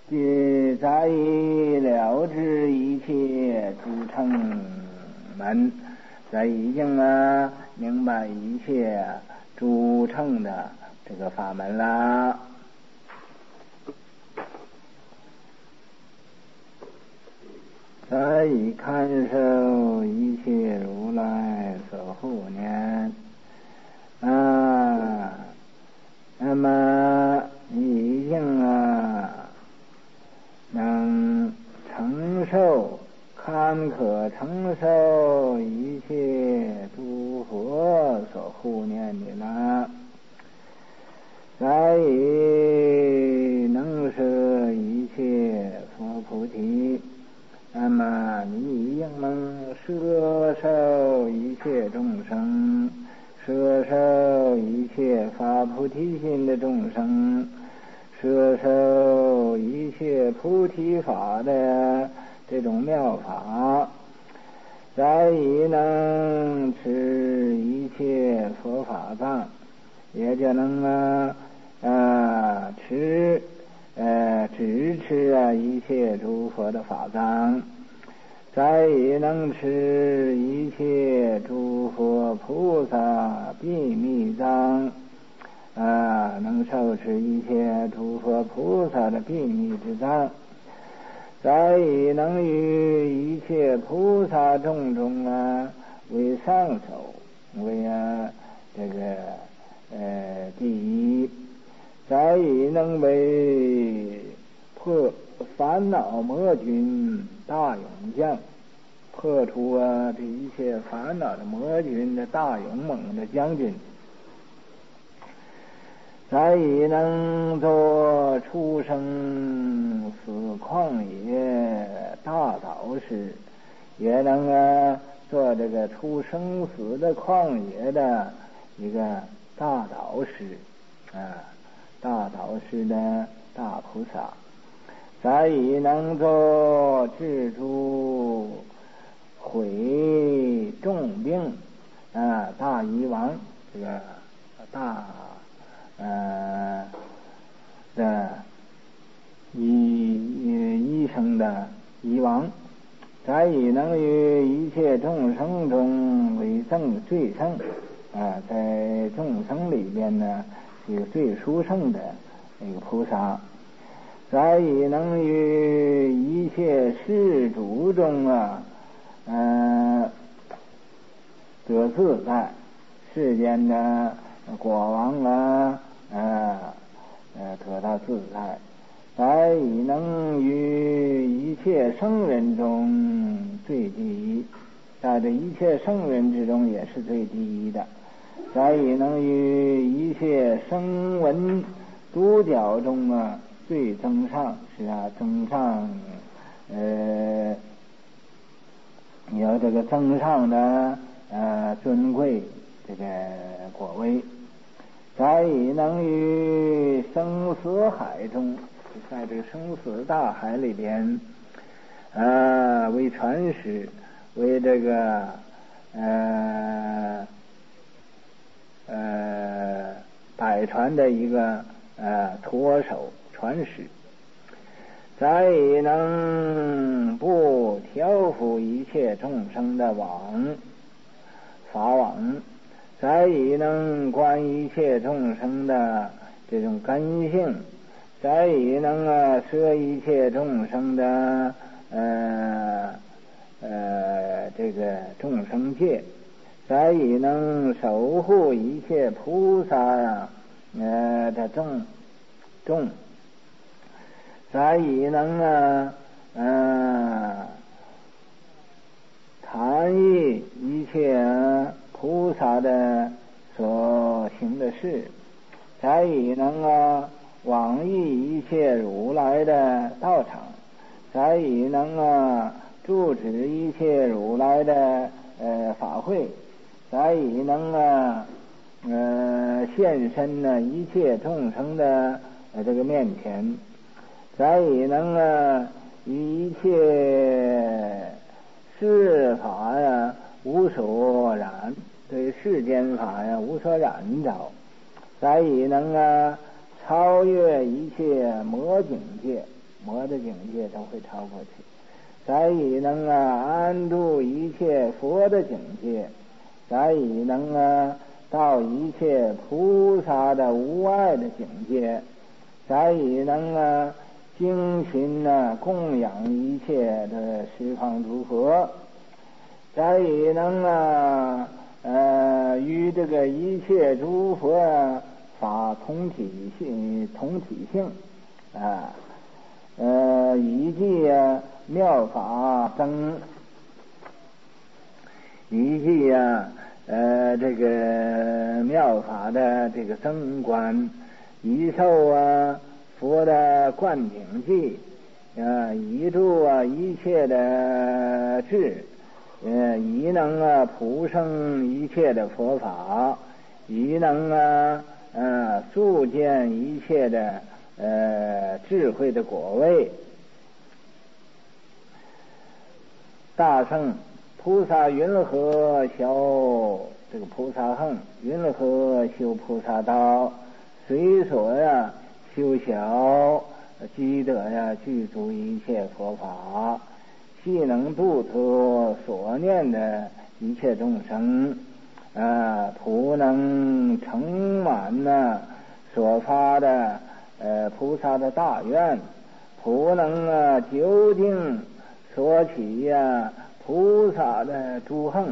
在以了知一切诸乘门，在已经明白一切诸乘的这个法门啦。在以看受一切如来所护念那么已经能承受堪可承受一切诸佛所护念的啦。在以能摄一切佛菩提，那么你应能摄受一切众生，摄受一切发菩提心的众生，摄受一切菩提法的这种妙法，在以能持一切佛法藏，也就能支持一切诸佛的法藏，在以能持一切诸佛菩萨秘密藏，能受持一切诸佛菩萨的秘密之藏，在以能于一切菩萨众中为上首，为这个第一，在以能为破烦恼魔军大勇将，破除这一切烦恼的魔军的大勇猛的将军，在以能做出生死旷野大导师，也能做这个出生死的旷野的一个大导师大导师的大菩萨，在以能做治诸毁重病大医王，这个大的医生的医王，在以能于一切众生中为最胜在众生里边是最殊胜的那个菩萨，在以能于一切世主中得自在，世间的国王得到自在，在以能于一切圣人中最第一，在这一切圣人之中也是最第一的，在以能于一切声闻独角中最增上，是增上有这个增上的尊贵这个果位，在以能于生死海中，在这个生死大海里边为传师，为这个百传的一个托手传师，在以能不调伏一切众生的法网，在以能观一切众生的这种根性，在以能摄一切众生的这个众生界，在以能守护一切菩萨的众，在以能谈议一切菩萨的所行的事，在以能往诣一切如来的道场，在以能住持一切如来的法会，在以能现身一切众生的这个面前，在以能一切世法无所染，对世间法无所染着，在以能超越一切魔境界魔的境界都会超过去。再以能安住一切佛的境界，再以能到一切菩萨的无碍的境界，再以能精勤供养一切的十方诸佛，再以能与这个一切诸佛法同体性以及妙法增，以及这个妙法的这个增观，以受佛的灌顶记，以助一切的智，以能普生一切的佛法，以能速见一切的智慧的果位。大圣菩萨云何修这个菩萨行？云何修菩萨道？随所修小积德具足一切佛法，悉能度脱所念的一切众生，普能成满所发的菩萨的大愿，普能究竟所起菩萨的诸行，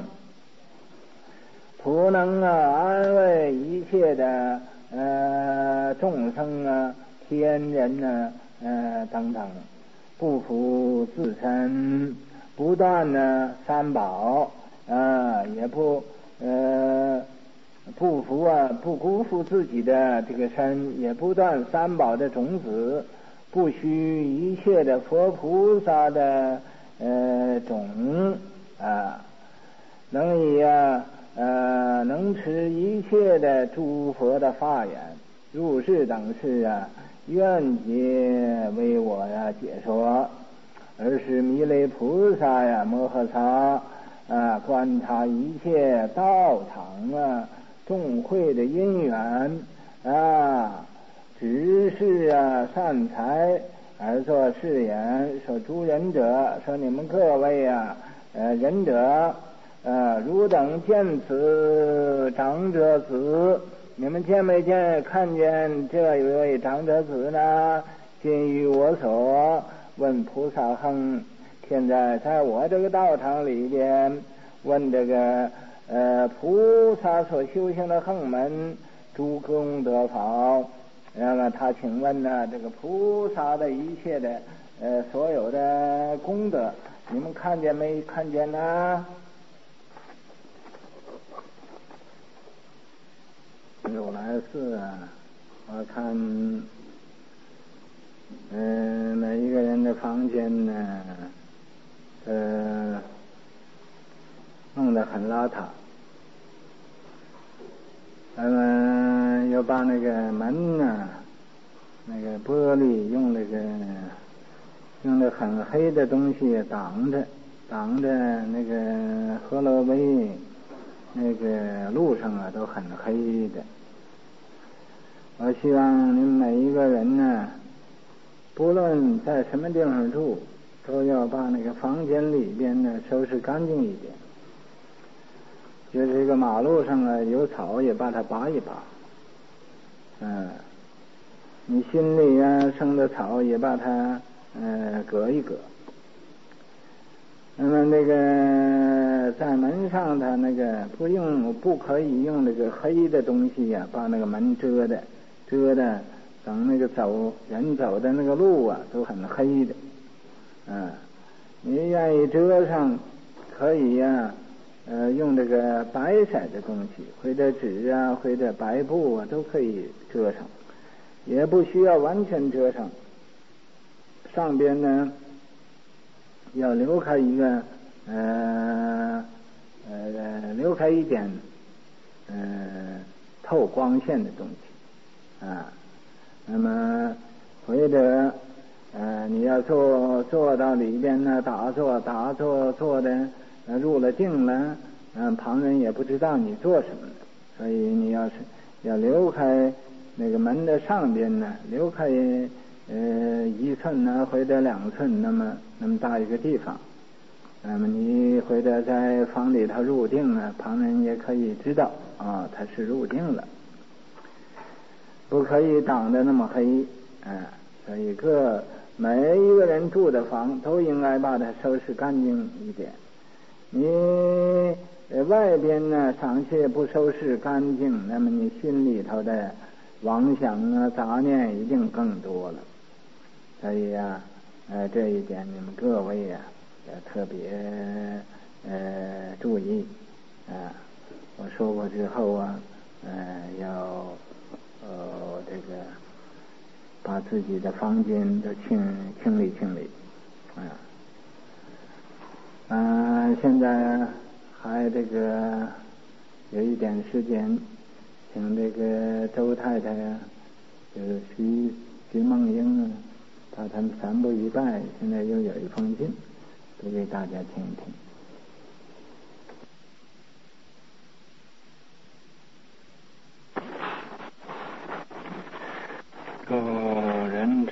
普能安慰一切的众生天人等等，不负自身，不断三宝也不辜负自己的这个身，也不断三宝的种子，不虚一切的佛菩萨的种能以能持一切的诸佛的法眼，入世等事愿解为我解说。而是弥勒菩萨摩诃萨观察一切道场众会的因缘只是善财而作誓言，说诸仁者，说你们各位仁者汝等见此长者子，你们见没见看见这一位长者子呢？今于我所问菩萨行，现在我这个道场里边问这个菩萨所修行的行门诸功德法，他请问这个菩萨的一切的所有的功德，你们看见没看见呢？如来寺我看每一个人的房间呢弄得很邋遢，又把那个门那个玻璃用的很黑的东西挡着那个河洛威那个路上都很黑的。我希望您每一个人呢，不论在什么地方住，都要把那个房间里边呢收拾干净一点。就这个马路上有草也把它拔一拔，你心里生的草也把它割一割。那么那个在门上它那个不可以用那个黑的东西把那个门遮的，等那个人走的那个路都很黑的。你愿意遮上，可以用这个白色的东西，或者纸或者白布都可以遮上，也不需要完全遮上。上边呢要留开一个留开一点透光线的东西那么或者你要坐到里边呢打坐的入了定了，旁人也不知道你做什么，所以你要留开那个门的上边呢，留开 1寸呢或者2寸那么大一个地方，那么你或者在房里头入定呢，旁人也可以知道啊，他是入定了，不可以挡得那么黑，所以每一个人住的房都应该把它收拾干净一点。你外边呢尚且不收拾干净，那么你心里头的妄想啊杂念一定更多了。所以啊，这一点你们各位啊要特别注意啊。我说过之后啊，要这个把自己的房间都清理现在还这个有一点时间，请这个周太太呀，就是徐梦英啊，把他们3步一拜，现在又有一封信，都给大家听一听。故仁者，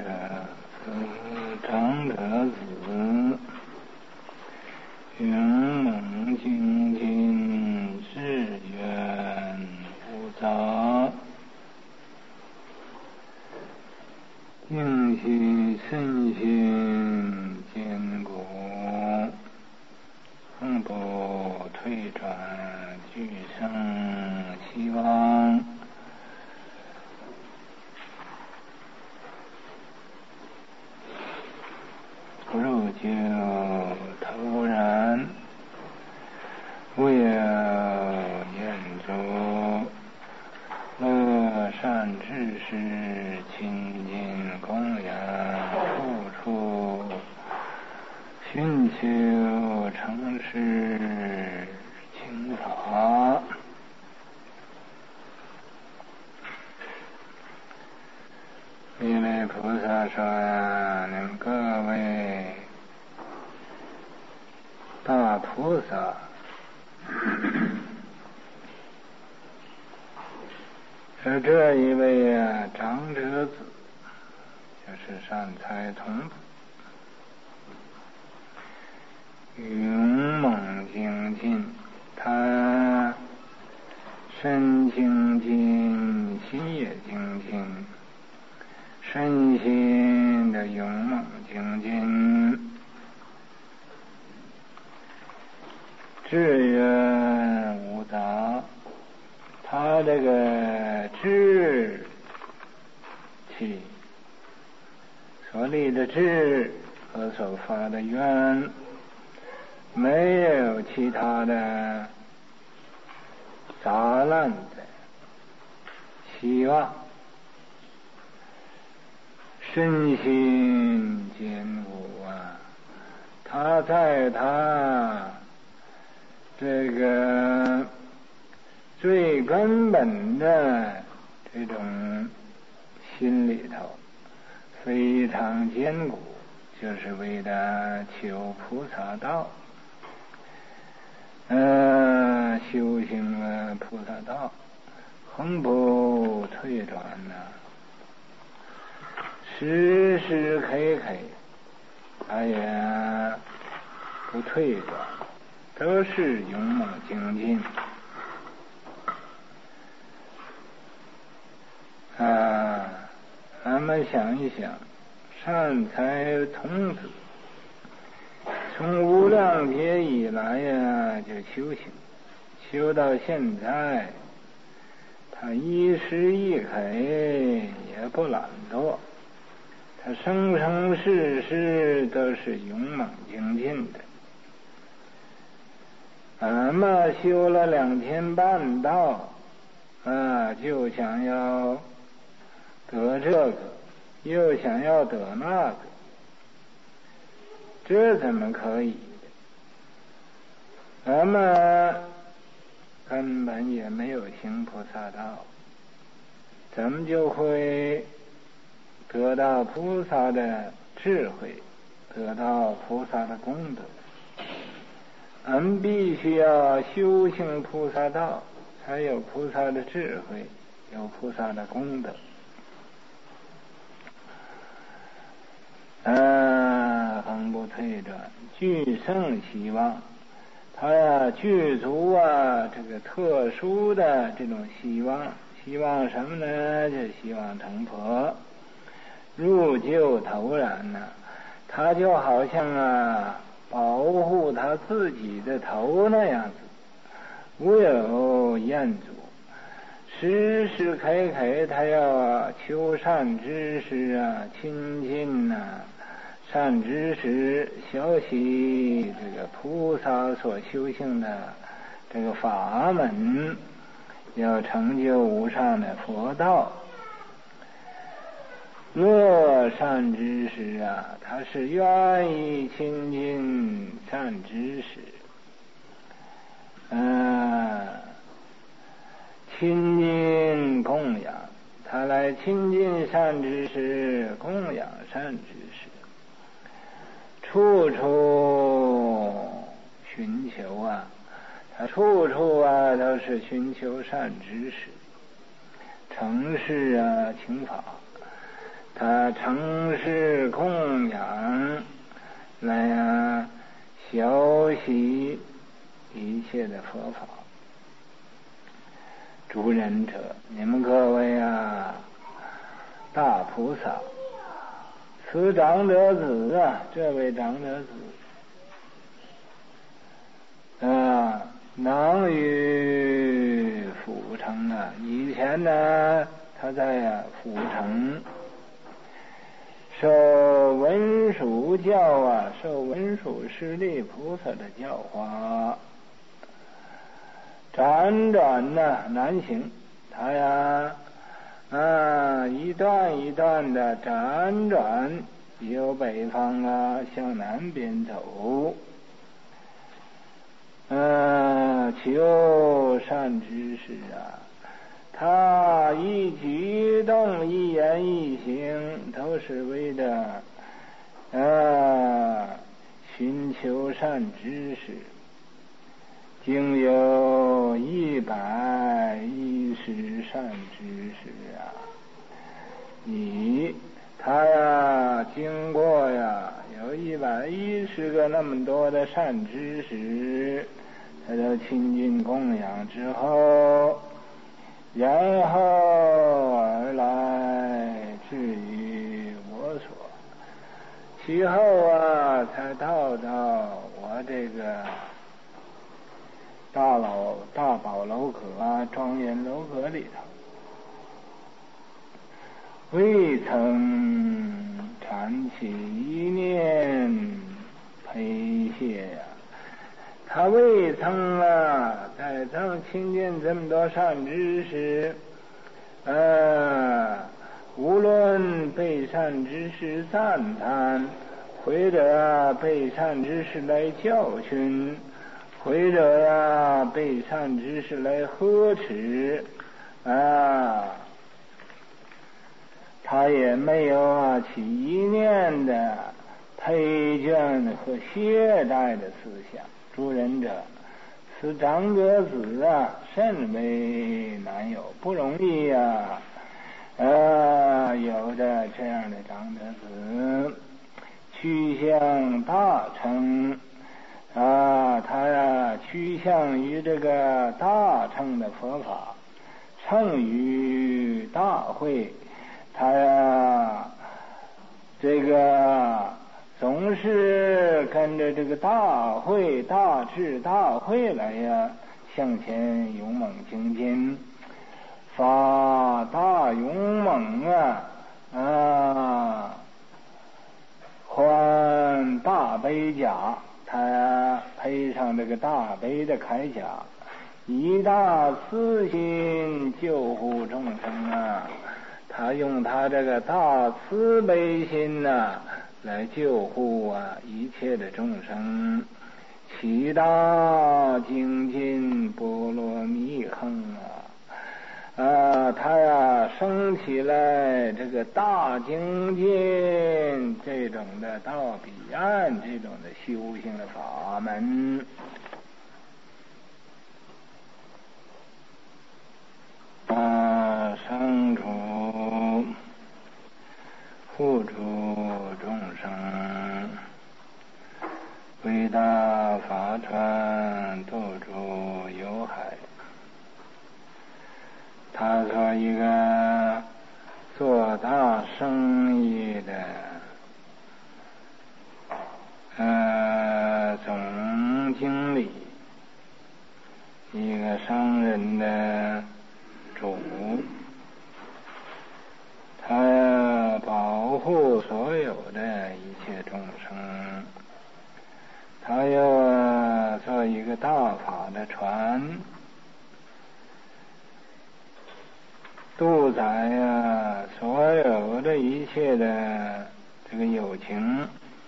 长者子，勇猛精进，志愿不杂，应须身心坚固，恒不退转，俱生希望。不入就突然，无有言足，乐善知识，亲近供养，处处寻求诚实清法。弥勒菩萨说呀，你们各位大菩萨，而这一位啊长者子，就是善财童子，勇猛精进，他身精进，心也精进，身心的勇猛精进，志愿无杂，他这个志气所立的志和所发的愿，没有其他的杂乱的希望，身心坚固啊，他在他这个最根本的这种心里头非常坚固，就是为了求菩萨道，修行了菩萨道，恒不退转呐，时时刻刻他也不退转，都是勇猛精进啊。咱们想一想，善财童子从无量劫以来呀就修行，修到现在，他一时一刻也不懒惰，他生生世世都是勇猛精进的。俺们修了2天半道就想要得这个，又想要得那个，这怎么可以的？俺们根本也没有行菩萨道，怎么就会得到菩萨的智慧，得到菩萨的功德？俺们必须要修行菩萨道，才有菩萨的智慧，有菩萨的功德。 横不退转，具胜希望。他呀具足这个特殊的这种希望，希望什么呢？就希望成佛，入就投然呢。他就好像保护他自己的头那样子，无有厌足，时时刻刻他要求善知识亲近善知识，学习这个菩萨所修行的这个法门，要成就无上的佛道。若善知识他是愿意亲近善知识，亲近供养，他来亲近善知识，供养善知识，处处寻求他处处都是寻求善知识，承事请法，他承事供养，来学习一切的佛法。诸仁者，你们各位大菩萨，此长者子这位长者子能于府城以前呢，他在府城受文殊教受文殊师利菩萨的教化，辗转难行，他一段一段的辗转，由北方向南边走，求善知识他一举动一言一行都是为了寻求善知识，经有110善知识他经过有110个那么多的善知识，他都亲近供养之后，然后而来至于我所，其后才到我这个大宝楼阁庄严楼阁里头，未曾缠起一念陪谢他未曾在这亲近这么多善知识，无论被善知识赞叹，或者被善知识来教训，或者被善知识来呵斥他也没有起一念的推荐和懈怠的思想。诸仁者，此长者子甚为难有，不容易有着这样的长者子，趋向大乘他趋向于这个大乘的佛法，乘于大会，他这个总是跟着这个大会大智大会来向前勇猛精进，发大勇猛换大悲甲，他配上这个大悲的铠甲，以大慈心救护众生他用他这个大慈悲心来救护一切的众生，其大精进波罗蜜行他升起来这个大精进这种的到彼岸这种的修行的法门生处护助众生伟大法船渡诸有海。他说一个做大生意的总经理，一个商人的主，他要保护所有的一切众生，他要做一个大法的船，渡载所有的一切的这个有情，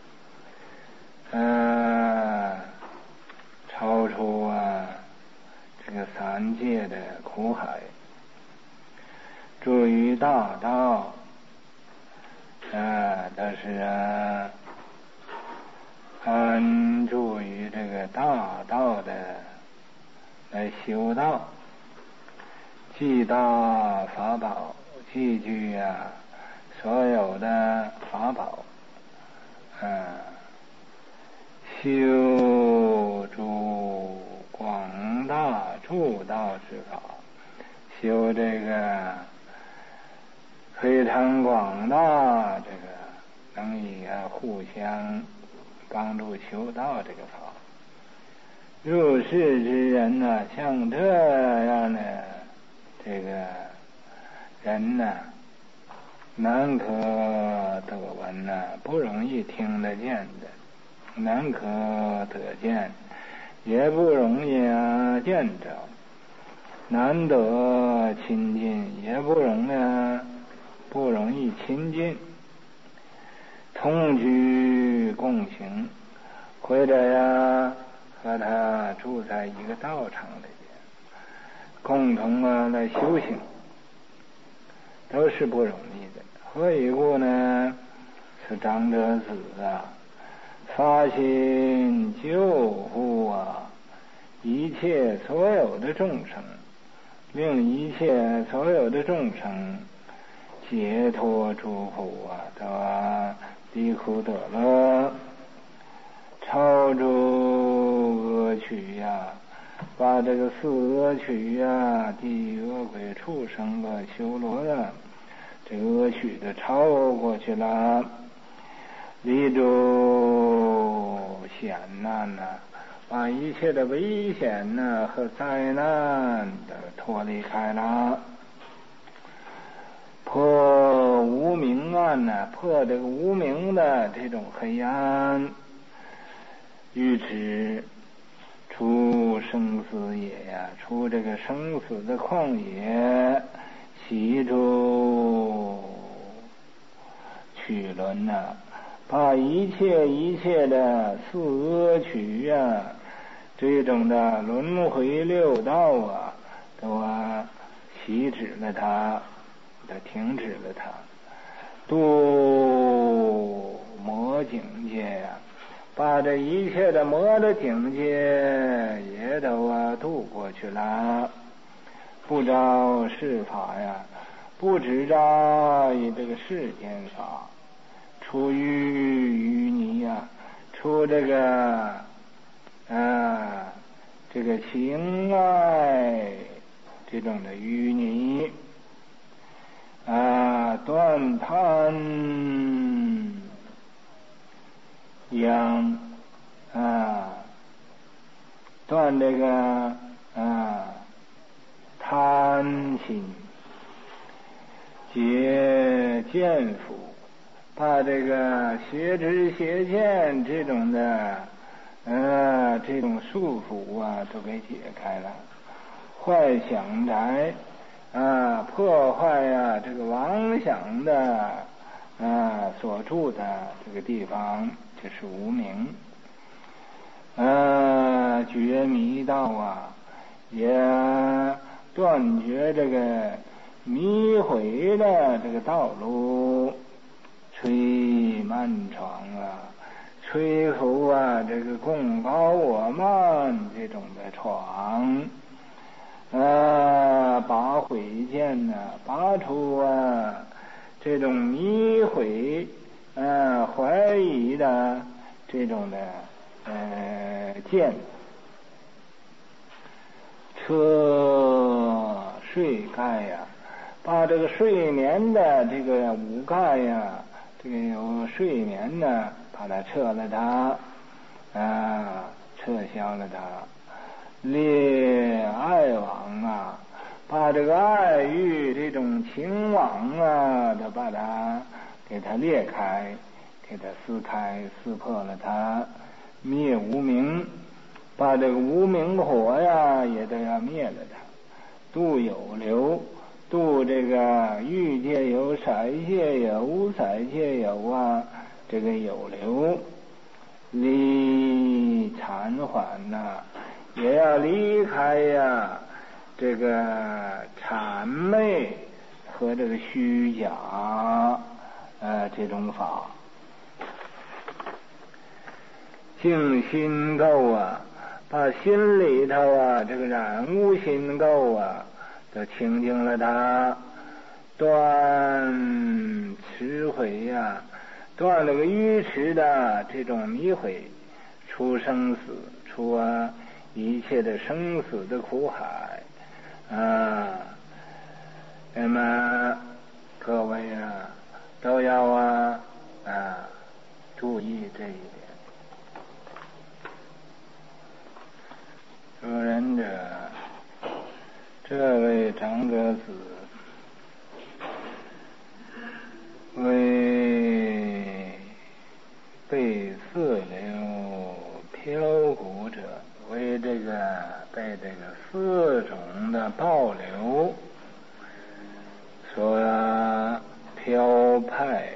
超出这个三界的苦海，助于大道，但是安住于这个大道的来修道，记大法宝，记具所有的法宝，修诸广大诸道之法，修这个非常广大，这个能以互相帮助修道这个法。入世之人像这样的这个人难可得闻不容易听得见的，难可得见，也不容易见着，难得亲近，也不容易亲近，同居共行，或者和他住在一个道场里边，共同来修行，都是不容易的。何以故呢？是长者子发心救护一切所有的众生，令一切所有的众生解脱诸苦得离苦得乐，超诸恶趣把这个四恶趣地狱恶鬼畜生修罗这个恶趣的超过去了，离诸险难把一切的危险和灾难都脱离开了，破无明暗破这个无明的这种黑暗，欲知出生死野出这个生死的旷野，习诸趣轮把一切的四恶趣这种的轮回六道都息止了它，都停止了它，度魔境界把这一切的魔的境界也都度过去了，不着世法不执着于这个世间法，出于泥出这个这个情爱这种的淤泥断贪殃断这个贪心，解见福，把这个邪知邪见这种的这种束缚都给解开了，坏想宅破坏这个妄想的所住的这个地方，就是无明，觉迷道也断绝这个迷回的这个道路，吹漫床吹拂这个贡高我慢这种的床，拔毁见拔出这种迷毁怀疑的这种的见彻睡盖呀，把这个睡眠的这个五盖呀，这个有睡眠呢，把它撤了它，撤销了它。列爱网啊，把这个爱欲这种情网啊，都把它给它裂开，给它撕开，撕破了它，灭无明，把这个无明火呀也都要灭了它，度有流，度这个欲界有、色界有、无色界有啊，这个有流，离禅缓呐，也要离开呀这个谄媚和这个虚假这种法。净心垢啊，把心里头啊这个染污心垢啊都清净了它，断痴悔呀，断了个愚痴的这种迷悔，出生死，出一切的生死的苦海那么各位都要注意这一点。说人者，这位长者子为被四流漂古者，为这个被这个四种的暴流所漂派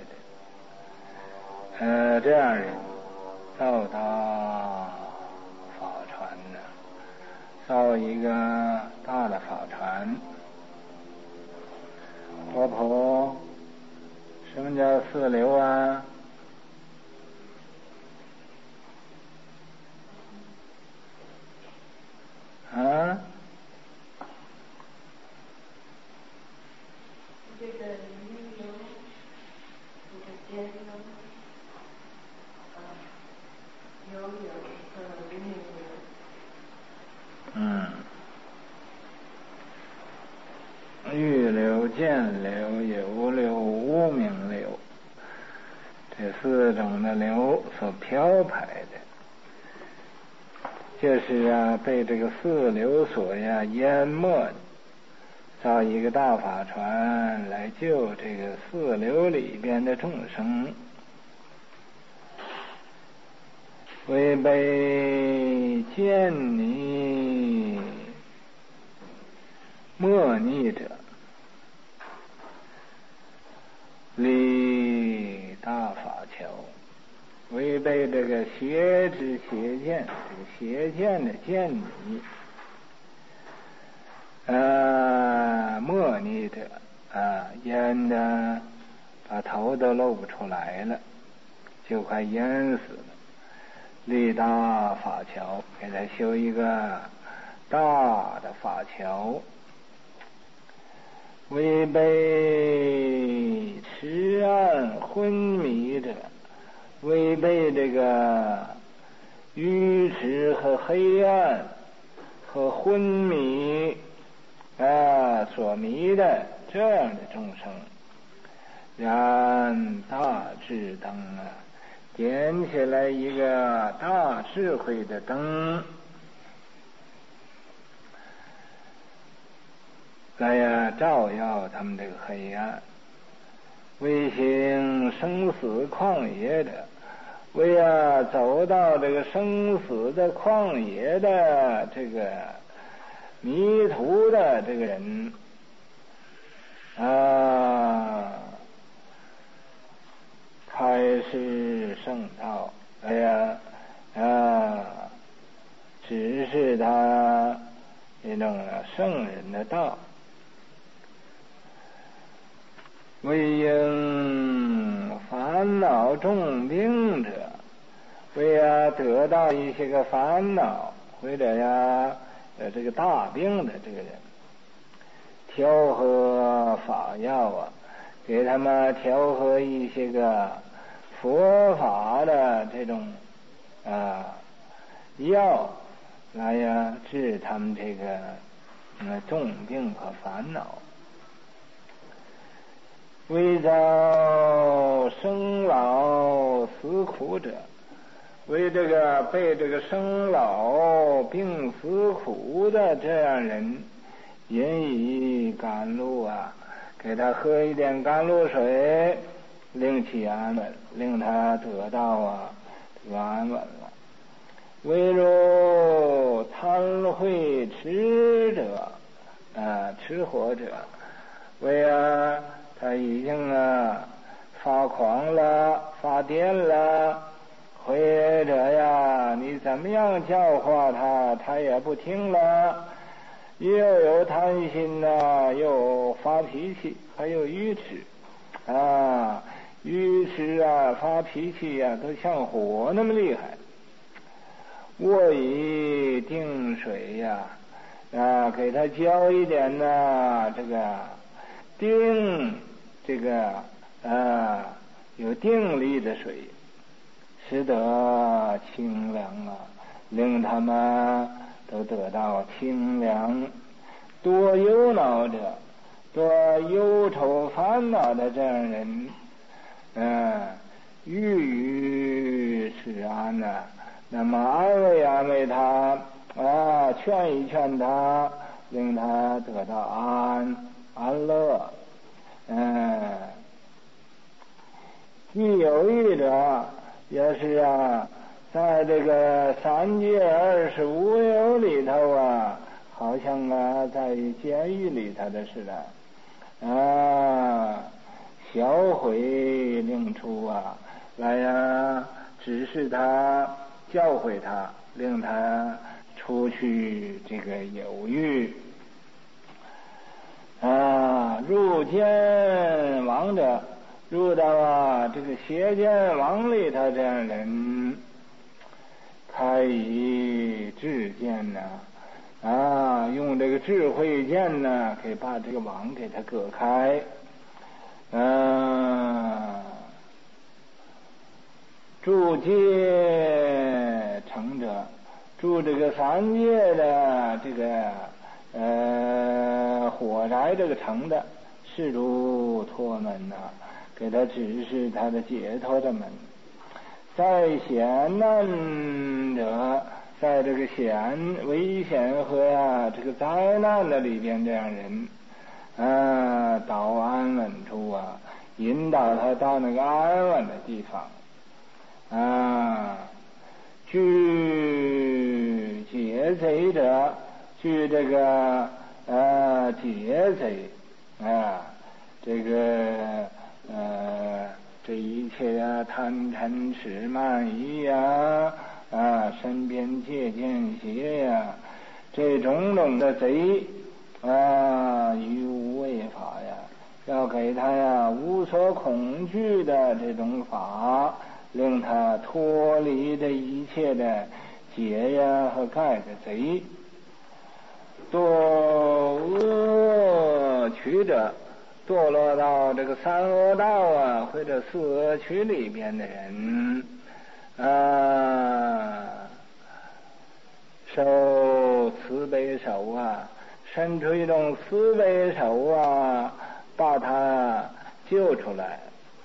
的这样人造到法船呢，造一个大的法船。婆婆，什么叫四流啊？ 这个鱼流，这个尖流，游泳和运流。欲流、见流、有流、无明流，这四种的流所漂排的，就是被这个四流所淹没的。造一个大法船来救这个四流里边的众生，违背见你莫逆者，立大法桥，违背这个邪知邪见，这个邪见的见你莫逆者淹的把头都露不出来了，就快淹死了。立大法桥，给他修一个大的法桥。违背痴暗昏迷者，违背这个愚痴和黑暗和昏迷所迷的这样的众生，燃大智灯点起来一个大智慧的灯，来照耀他们这个黑暗。为行生死旷野者，为走到这个生死的旷野的这个迷途的这个人开示圣道，指示他一种圣人的道。为应烦恼重病者，为得到一些个烦恼或者这个大病的这个人，调和法药给他们调和一些个佛法的这种药来呀治他们这个重病和烦恼。为遭生老死苦者，为这个被这个生老病死苦的这样人，引以甘露啊，给他喝一点甘露水，令其安稳，令他得到安稳了。唯如贪会痴者痴火者，为他已经发狂了，发癫了，或者呀你怎么样教化他，他也不听了，又有贪心又发脾气，还有愚痴愚痴发脾气都像火那么厉害。我以定水给他浇一点这个有定力的水，使得清凉令他们都得到清凉。多忧恼者，多忧愁烦恼的这样人，欲使安那么安慰他劝一劝他，令他得到安乐。既有意者，也是在这个三界25有里头好像在监狱里头的似的小悔令出来指示他，教诲他，令他出去这个有欲入监王者，入到这个邪监王里头，这样人开以智剑用这个智慧剑可以把这个网给他割开。住戒成者，住这个三界的这个火宅这个城的，是如脱门给他指示他的解脱的门。在险难者，在这个危险和这个灾难的里边，这样人到安稳处引导他到那个安稳的地方惧劫贼者，惧这个劫贼这个这一切贪嗔痴慢疑身边戒见邪这种种的贼于无畏法要给他无所恐惧的这种法，令他脱离这一切的劫和盖的贼。堕恶趣者，堕落到这个三恶道或者四恶趣里边的人受慈悲手伸出一种慈悲手把他救出来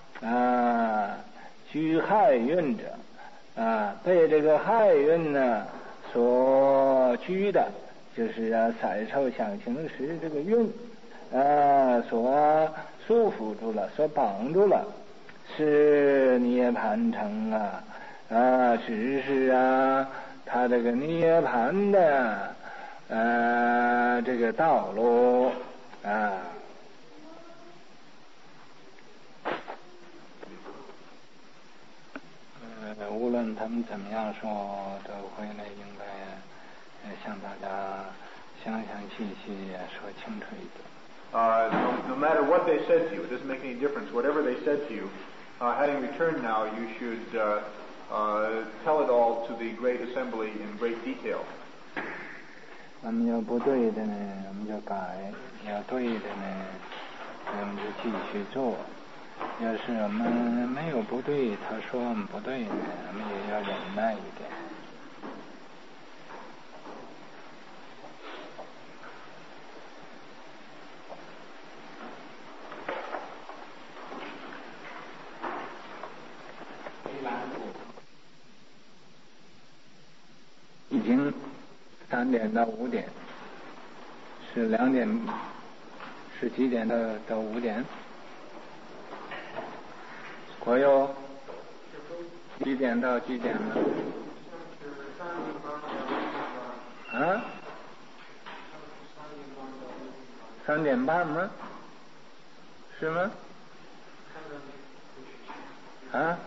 居害运者被这个害运所居的，就是色受想行识这个运所束缚住了，所绑住了，是涅盘城只是他这个涅盘的这个道路无论他们怎么样说，都回来应该向大家详详细细说清楚一点。 No matter what they said to you, it doesn't make any difference. Whatever they said to you, having returned now, you should tell it all to the great assembly in great detail. 我们有不对的呢，我们就改；有对的呢，我们就继续做。要是我们没有不对，他说我们不对呢，我们也要忍耐一点。 3点到5点，是2点，是几点到5点？国有几点到几点呢？啊？3点半吗？是吗？啊？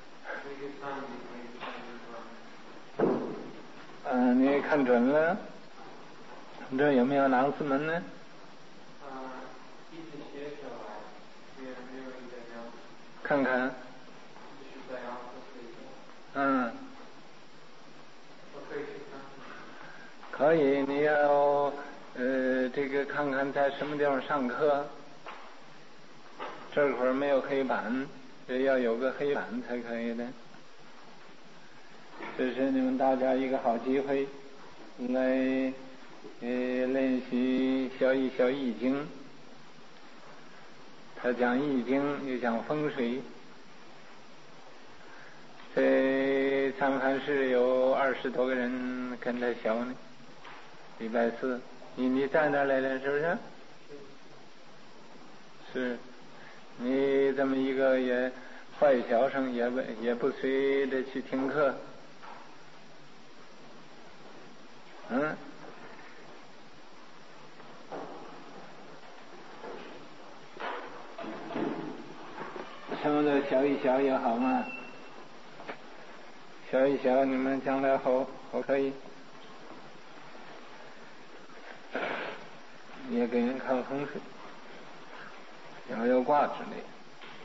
你看准了？这有没有朗斯门呢？ 一直写下来，没有一个样。 看看。 就是在样子。我可以去看。 可以，你要这个看看在什么地方上课。这会儿没有黑板，这要有个黑板才可以的。这是你们大家一个好机会，来练习小易经。他讲易经，又讲风水。在三藩市有20多个人跟他学呢。礼拜4，你在那儿来了是不是？是。你这么一个也坏学生，也不随着去听课。什么的学一学也好嘛，学一学，你们将来好可以。也给人看风水，要卦之类的。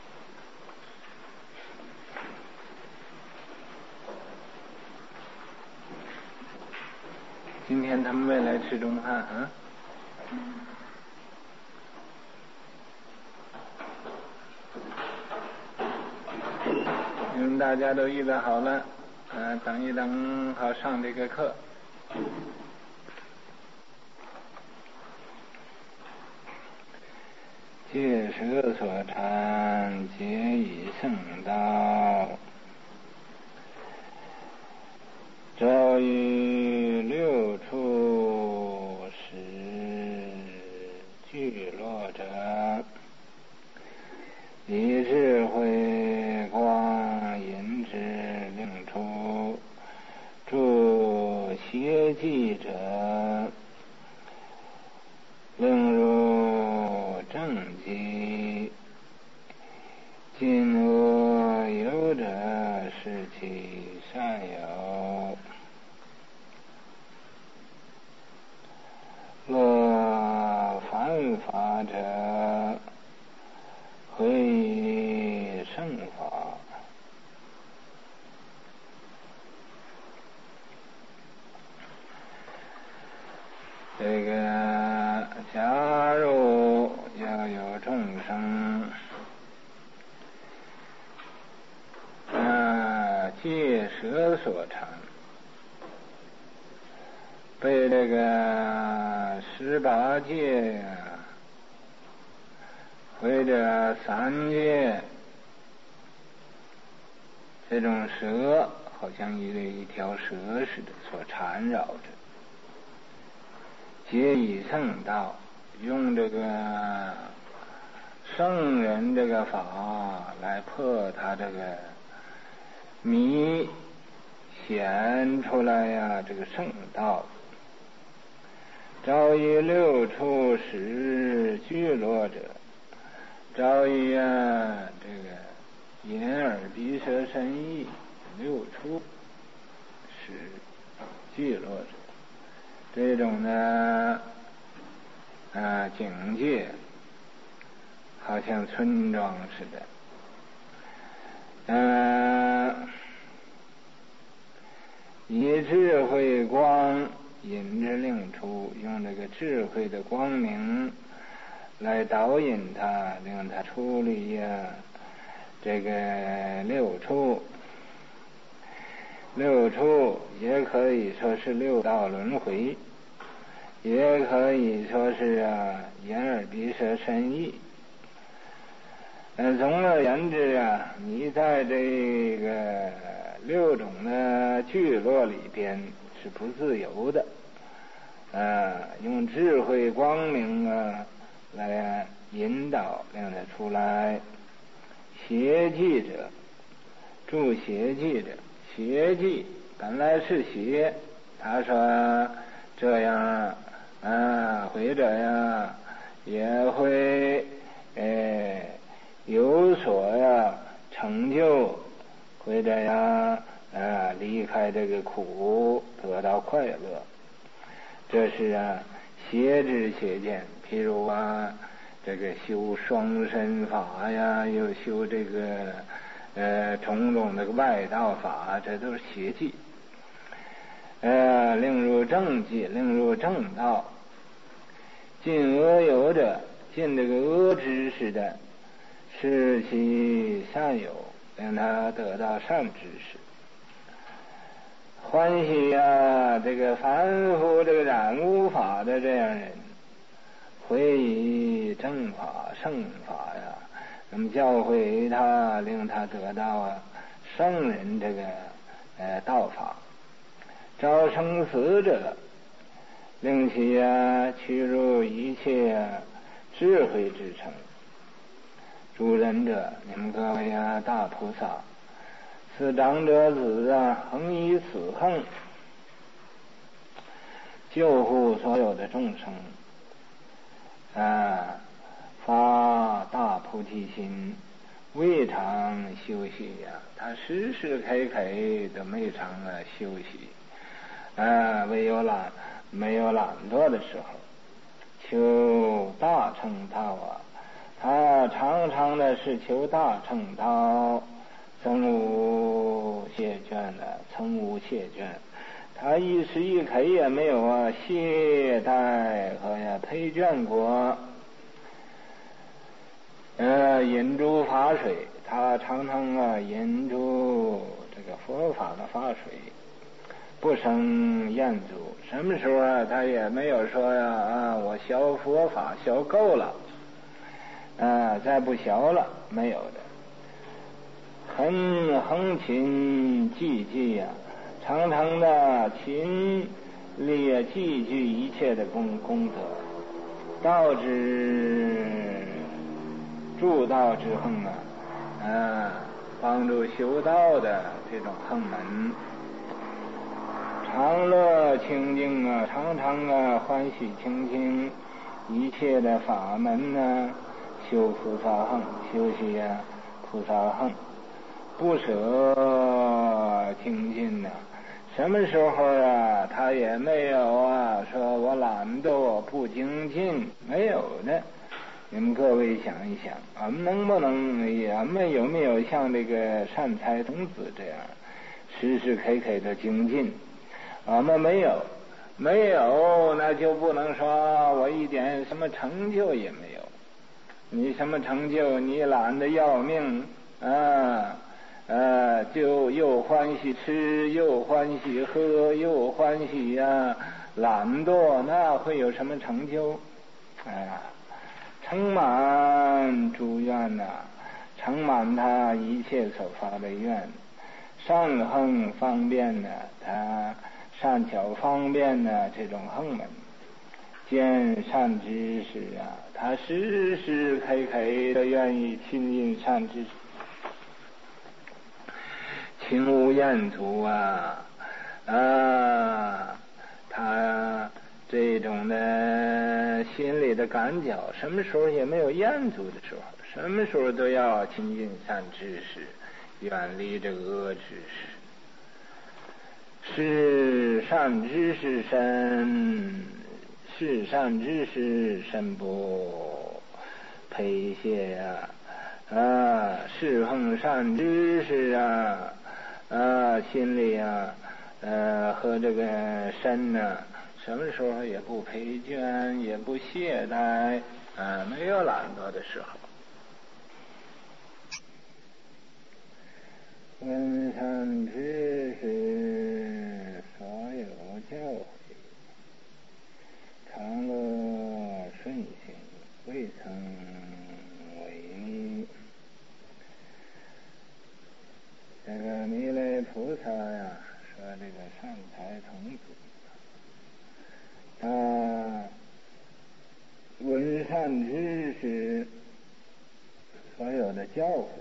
今天他们没来吃中饭啊？你们大家都预备好了，等一等好上这个课。借蛇所缠，结以圣道。朝于6处使聚落者，以智慧光引之令出。助邪计者，令入正极。今恶有者，是其善有。恶犯法者，会以圣法。这个假如要有众生借蛇所缠，被这个18戒或者3戒这种蛇，好像一条蛇似的所缠绕着，结以圣道，用这个圣人这个法来破他这个迷，显出来呀这个圣道。朝于6处使聚落者，朝于这个眼耳鼻舌身意6处使聚落者，这种呢境界好像村庄似的。以智慧光引之令出，用这个智慧的光明来导引他，令他出离这个6处。6处也可以说是6道轮回，也可以说是眼耳鼻舌身意。总而言之你在这个6种的聚落里边是不自由的， 用智慧光明来引导，让他出来。邪记者，助邪记者，邪记本来是邪，他说这样会这样，也会有所成就，会这样离开这个苦，得到快乐。这是邪知邪见。譬如这个修双身法呀，又修这个种种这个外道法，这都是邪计。令入正计，令入正道。尽恶有者，尽这个恶知识的，使其善有，令他得到善知识。欢喜这个凡夫这个染污法的这样人，会以正法圣法那么教诲他，令他得到圣人这个道法。招生死者，令其趋入一切智慧之城。诸仁者，你们各位大菩萨，此长者子恒以此恒，救护所有的众生，发大菩提心，未尝休息他时时刻刻都没常休息。没有懒惰的时候，求大乘道他常常的是求大乘道，曾无懈倦曾无懈倦，他一时一刻也没有懈怠和疲倦过。引诸法水，他常常引诸这个佛法的法水，不生厌足。什么时候他也没有说我学佛法学够了，再不学了，没有的。很恒勤济济常常的勤力济济一切的功德，道之助道之恒帮助修道的这种恒门。常乐清净常常欢喜清净，一切的法门修菩萨行，修习菩萨行，不舍精进什么时候他也没有说我懒惰我不精进，没有的。你们各位想一想，我们能不能我们有没有像这个善财童子这样时时刻刻的精进？我们没有，那就不能说我一点什么成就也没有。你什么成就？你懒得要命就又欢喜吃，又欢喜喝，又欢喜懒惰，那会有什么成就？承满诸愿承满他一切所发的愿，善恒方便他善巧方便这种恒门，见善知识他时时刻刻的愿意亲近善知识，情无厌足他这种的心里的感觉，什么时候也没有厌足的时候，什么时候都要亲近善知识，远离这个恶知识。是善知识身不陪谢侍奉善知识心里和这个身什么时候也不疲倦，也不懈怠没有懒惰的时候。闻善知识所有教诲，常乐顺行，未曾违逆。这个弥勒菩萨说这个善财童子闻善知识所有的教诲，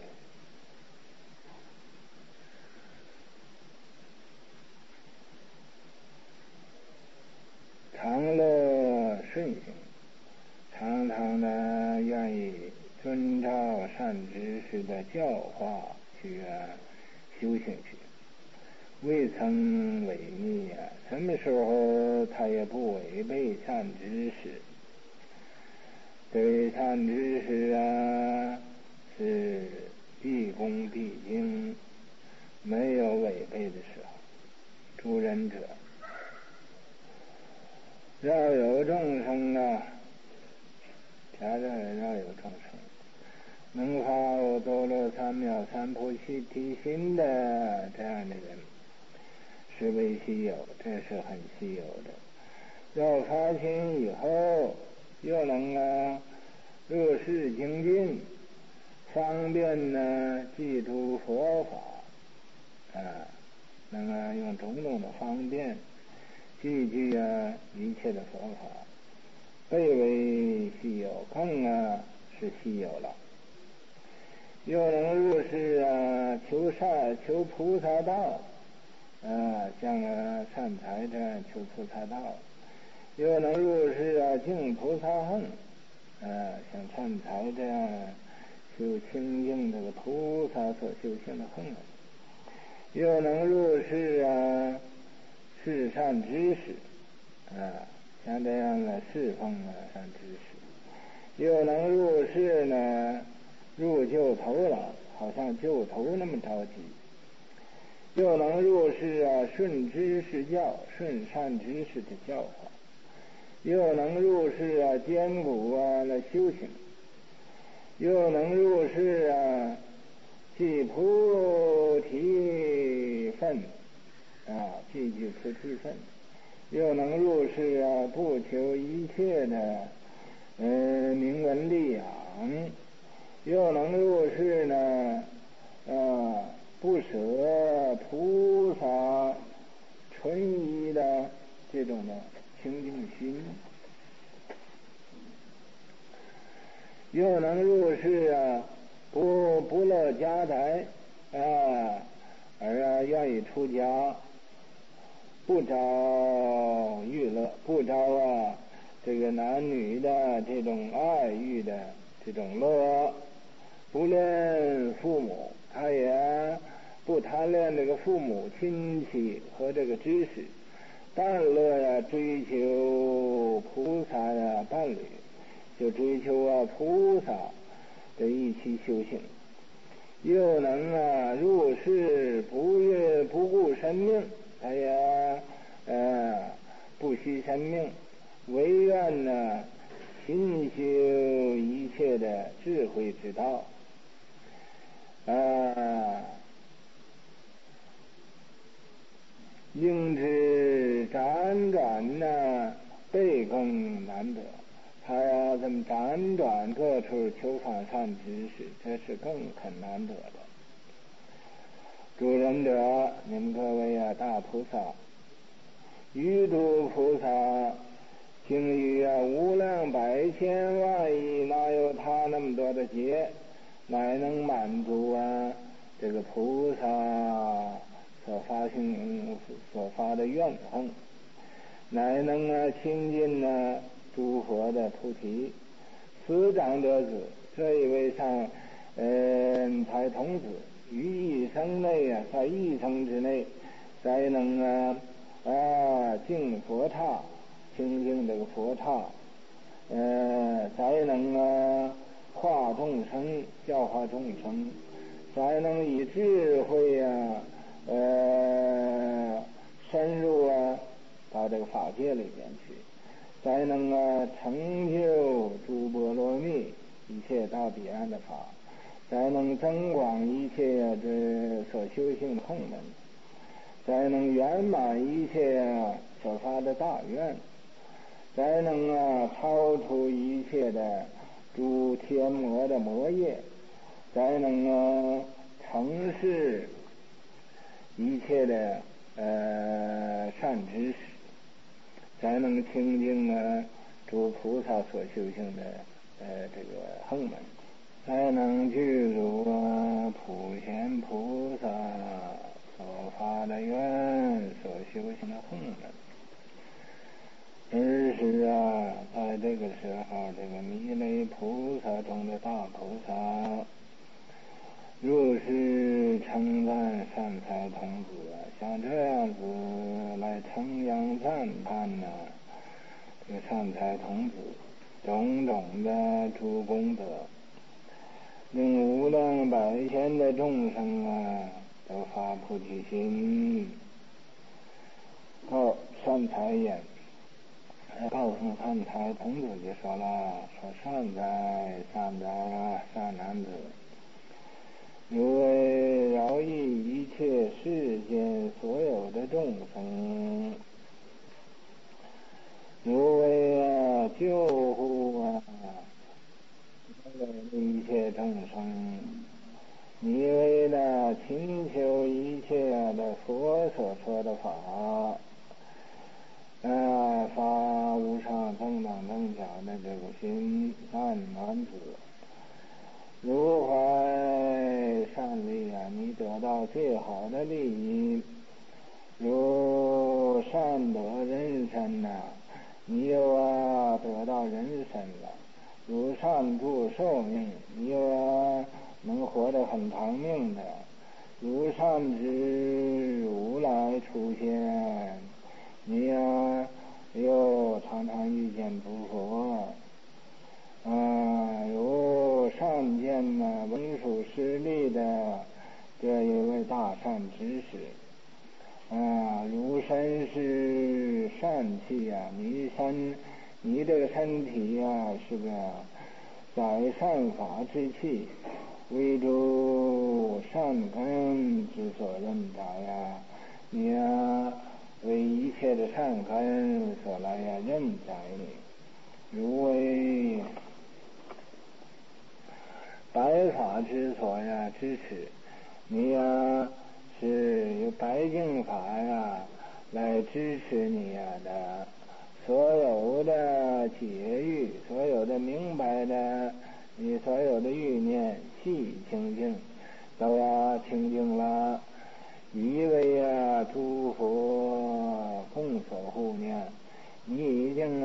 常乐顺行，常常的愿意遵照善知识的教化去修行去，未曾违逆什么时候他也不违背善知识。对善知识是毕恭毕敬，没有违背的时候。诸仁者，要有众生假若要有众生能发阿耨多罗三藐三菩提心的这样的人，是为稀有，这是很稀有的。要发心以后，又能入世精进，方便记住佛法，能用种种的方便记住一切的佛法，倍为稀有，更是稀有了。又能入世求菩萨道，像善财这样求菩萨道，又能入世敬菩萨行，像善财这样修清净这个菩萨所修行的行，又能入世是善知识，像这样的侍奉善知识，又能入世入旧头了，好像旧头那么着急，又能入世顺知识教，顺善知识的教化，又能入世坚固来修行，又能入世记菩提分，记住菩提分，又能入世不求一切的名闻利养，又能入世不舍菩萨纯一的这种的清净心，又能入世不乐家宅，而愿意出家，不着欲乐，不着这个男女的这种爱欲的这种乐，不恋父母，他也不贪恋这个父母亲戚和这个知识，但乐追求菩萨伴侣，就追求菩萨的一起修行，又能入世不顾生命，他也不惜生命，唯愿勤修一切的智慧之道，应知辗转倍更难得，他要这么辗转各处求访善知识，这是更很难得的。诸仁者，你们各位大菩萨，于诸菩萨经于无量百千万亿，哪有他那么多的劫，乃能满足这个菩萨所发的愿行，乃能亲近诸佛的菩提。此长者子，这一位才童子，于一生内在一生之内，才能敬佛刹，清净这个佛刹，才能化众生，教化众生，才能以智慧深入到这个法界里边去，才能成就诸波罗蜜一切到彼岸的法，才能增广一切这所修行的空门，才能圆满一切所发的大愿，才能超出一切的诸天魔的魔业，才能成事一切的善知识， 才能清净诸菩萨所修行的这个横门，才能具足普贤菩萨所发的愿所修行的横门。而是在这个时候，这个弥勒菩萨中的大菩萨，如是称赞善财童子像这样子来称扬赞叹这个善财童子种种的诸功德，令无量百千的众生都发菩提心，善财言。告诉善财童子就说了，说善男子，如为饶益一切世间所有的众生，如为救护一切众生，你为了勤求一切的佛所说的法，发无上正等正觉的这个心，善男子，如怀善利你得到最好的利益，如善得人身你又得到人身了；如善助寿命，你又能活得很长命的；如善知如来出现，你又常常遇见诸佛，如善见文殊师利的这一位大善知识，如身是善气你这个身体是个载善法之气，为诸善根之所任载你为一切的善根所来任载你，如为白法之所支持你是由白净法来支持你的所有的解欲，所有的明白的你所有的欲念细清净都清净了，以为诸佛共所护念，你已经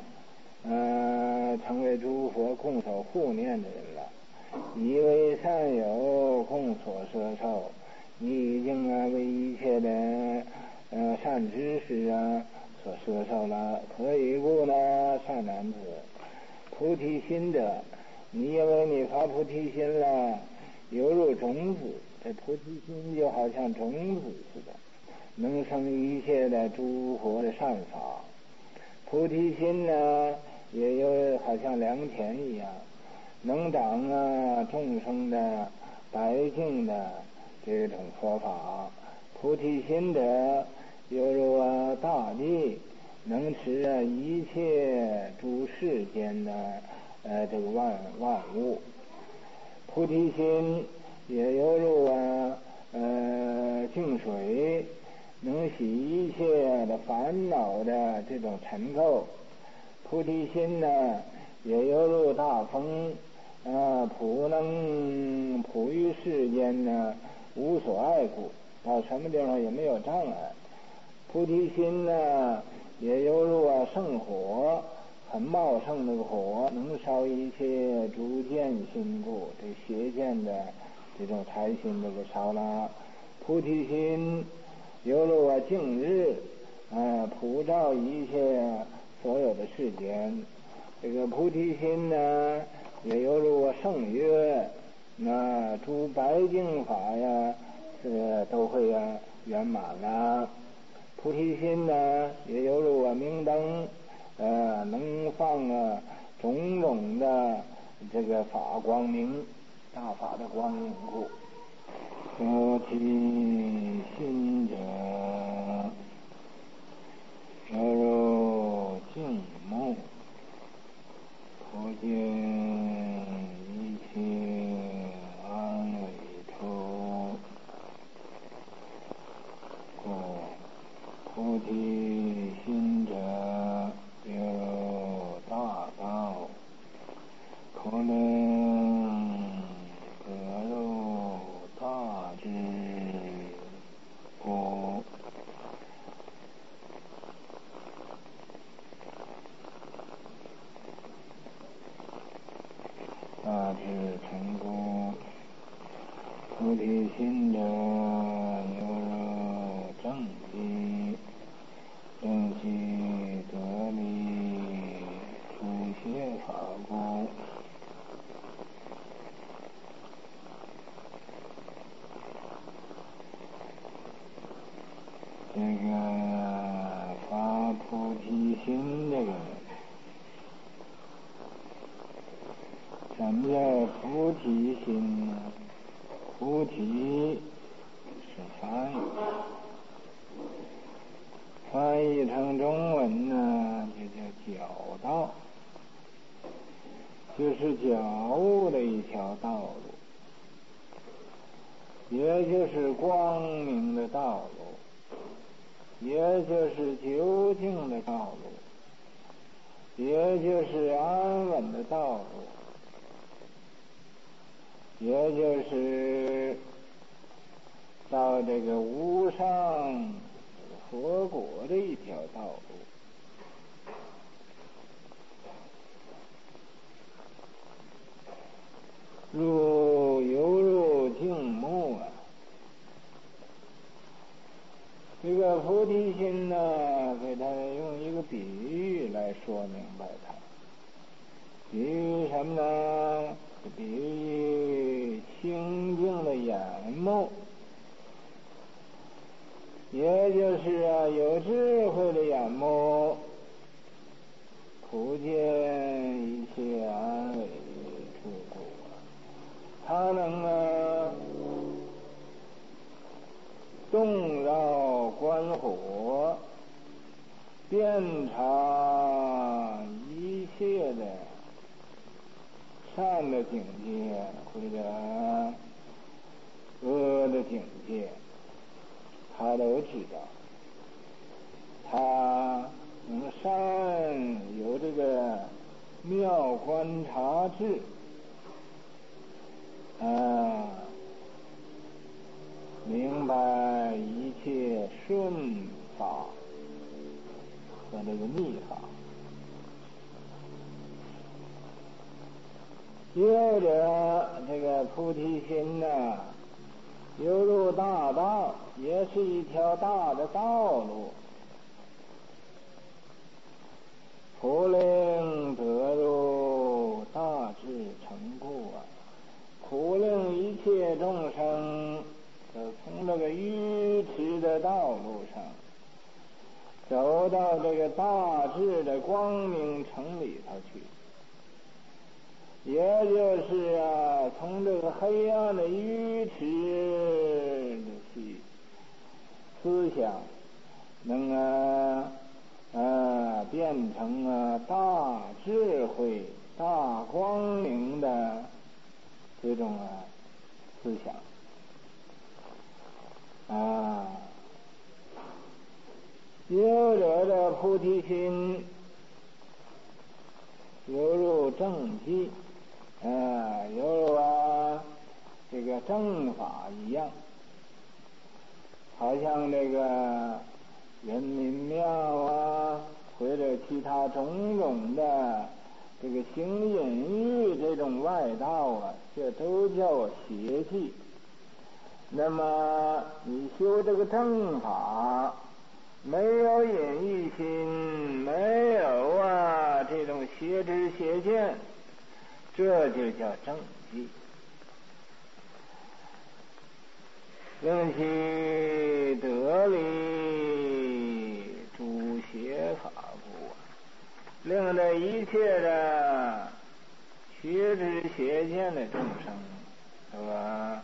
成为诸佛共所护念的人了；以为善友共所摄受，你已经为一切的善知识所摄受了。何以故呢？善男子，菩提心者，你因为你发菩提心了，犹如种子，这菩提心就好像种子似的，能生一切的诸佛的善法。菩提心也有好像良田一样，能长众生的白净的这种佛法。菩提心者犹如大地，能持一切诸世间的这个万物。菩提心也犹如净水，能洗一切的烦恼的这种尘垢。菩提心也犹如大风，普于世间无所碍故，到什么地方也没有障碍。菩提心也犹如圣火，很茂盛的火，能烧一切诸见心故，这邪见的这种财心都给烧了。菩提心犹如净日，普照一切所有的世间。这个菩提心也犹如圣月，诸白净法都会圆满了。菩提心也犹如明灯，能放种种的这个法光明，大法的光明故。菩提心者，犹如镜目，普见一切安危处，故菩提心者有大道，可能得入大智故。大智成故，菩提心者，犹如正机，正机得力，出邪法故。这个发菩提心，这个什么叫菩提心呢？菩提是翻译，翻译成中文呢，就叫觉道，就是觉悟的一条道路，也就是光明的道路，也就是究竟的道路，也就是安稳的道路，也就是到这个无上佛果的一条道路。犹如镜目啊，这个菩提心呢，给他用一个比喻来说明白它。比喻什么呢？比喻清净的眼目，也就是有智慧的眼目，普见一切安危处故。它能动绕观火，遍察一切的善的境界或者恶的境界，他都知道。他善有这个妙观察智，明白一切顺法和这个逆法。有着这个菩提心呢，犹如大道，也是一条大的道路。普令得入大智成故啊，普令一切众生从这个愚痴的道路上走到这个大智的光明城里头去，也就是从这个黑暗的愚痴的思想能变成大智慧、大光明的这种思想有者的菩提心犹如正机，犹如这个正法一样，好像这个人民庙或者其他种种的这个行淫欲这种外道这都叫邪气。那么你修这个正法，没有淫欲心，没有这种邪知邪见，这就叫正机。令其得力诸邪法故，令这一切的邪知邪见的众生，是吧？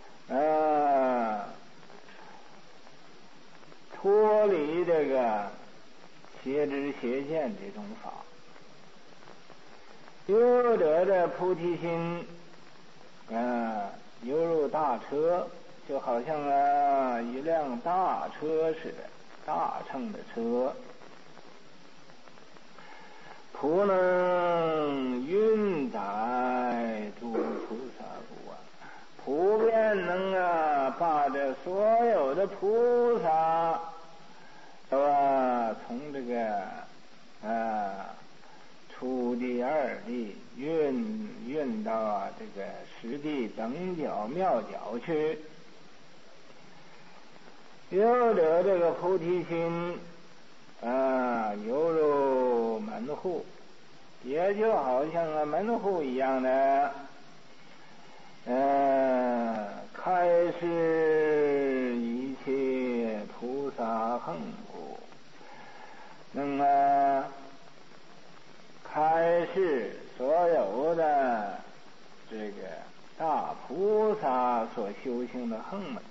脱离这个邪知邪见这种法。有者的菩提心犹如大车，就好像一辆大车似的，大乘的车， 普能运载诸菩萨故啊，普遍能把这所有的菩萨从这个初地二地运到这个十地等觉妙觉去。有者这个菩提心犹如门户，也就好像门户一样的开示一切菩萨恒故，能开示所有的这个大菩萨所修行的恒门。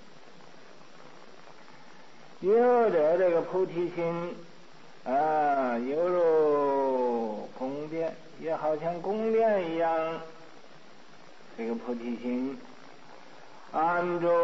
有者这个菩提心犹如宫殿，也好像宫殿一样，这个菩提心安住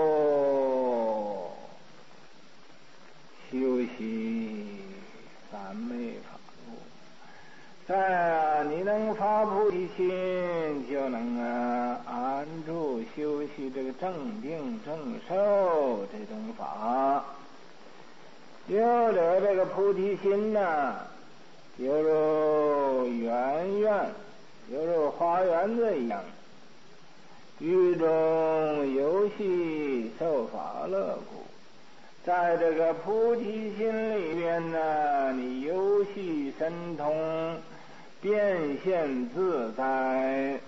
修习三昧法路。你能发菩提心，就能安住修习这个正定正受这种法。有了这个菩提心犹如园院，犹如花园子一样，于中游戏受法乐故。在这个菩提心里边你游戏神通，变现自在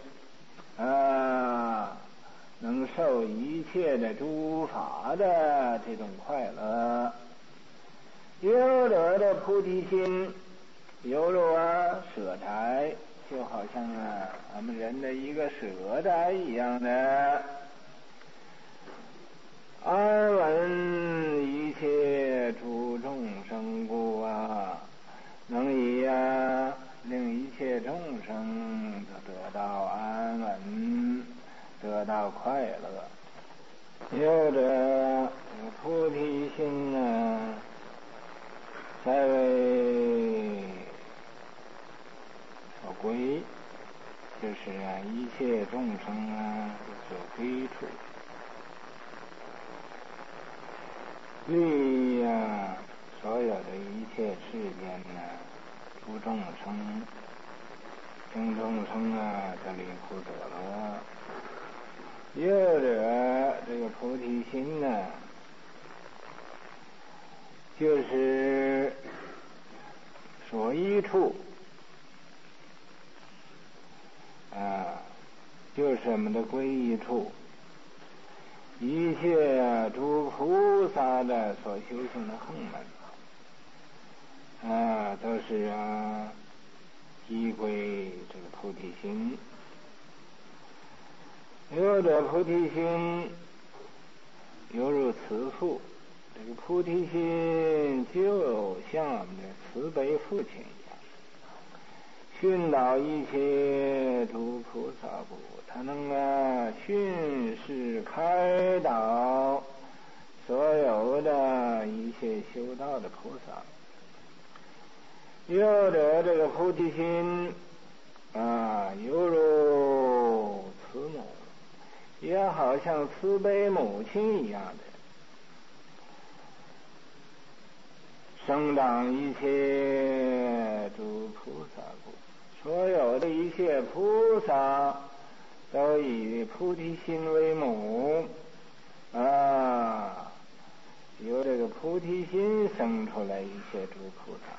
能受一切的诸法的这种快乐。有了的菩提心犹如舍宅，就好像咱们人的一个舍宅一样的，安稳一切诸众生故能以令一切众生得到安稳，得到快乐。有着菩提心在为所归，就是一切众生所归处，利所有的一切世间诸众生，令众生得离苦得乐。有者这个菩提心就是所依处就是我们的皈依处，一切诸菩萨的所修行的恒门都是依归这个菩提心。有者菩提心犹如慈父，这个菩提心就像我们的慈悲父亲一样，训导一切诸菩萨故，他能训示开导所有的一切修道的菩萨。有者这个菩提心犹如慈母，也好像慈悲母亲一样的，生长一切诸菩萨故。所有的一切菩萨都以菩提心为母由这个菩提心生出来一切诸菩萨。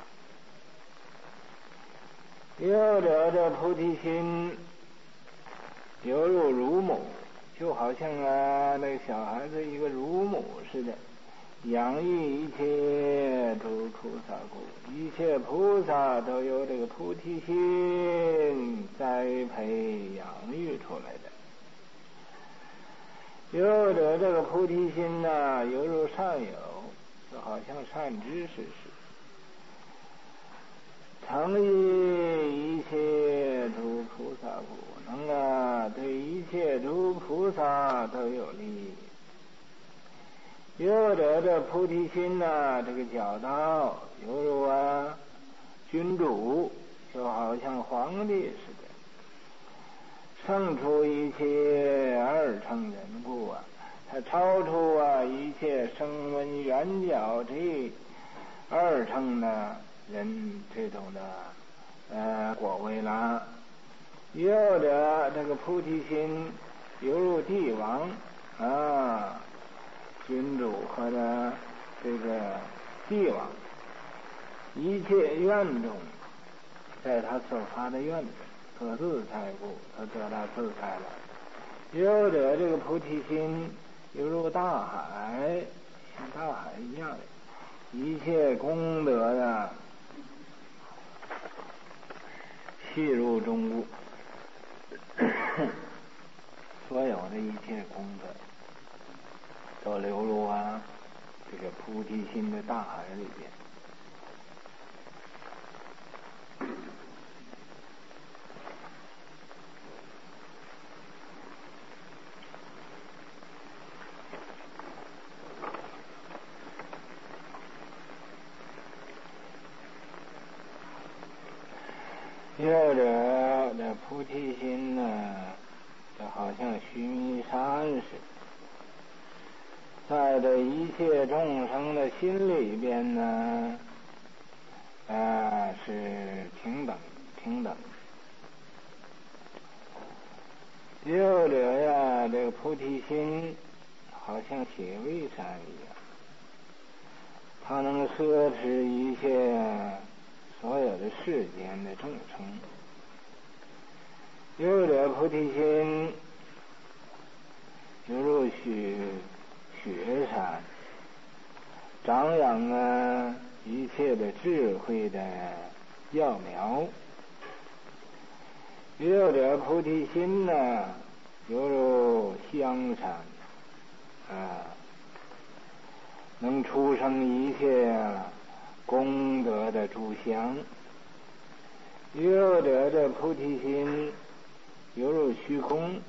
有者这菩提心犹如乳母，就好像那个小孩子一个乳母似的，养育一切诸菩萨故，一切菩萨都由这个菩提心栽培养育出来的。有者这个菩提心犹如善友，就好像善知识似的，常以一切诸菩萨故，能对一切诸菩萨都有利益。有者这菩提心这个教导犹如君主， 就好像皇帝似的，胜出一切二乘人故啊，他超出一切声闻缘觉这二乘的人这种的果位了。又者这个菩提心犹如帝王君主和这个帝王，一切愿中，在他所发的愿中可自在故，他得到自在了。又者这个菩提心犹如大海，像大海一样的，一切功德的细入中物，所有的一切功德都流入这个菩提心的大海里边。又者这菩提心呢，就好像须弥山似的，在这一切众生的心里边呢，是平等。又者这个菩提心好像铁围山一样，它能摄持一切所有的世间的众生。又者菩提心犹如雪山，长养一切的智慧的幼苗。又者菩提心呢，犹如香山能出生一切功德的诸香。又者这菩提心犹如虚空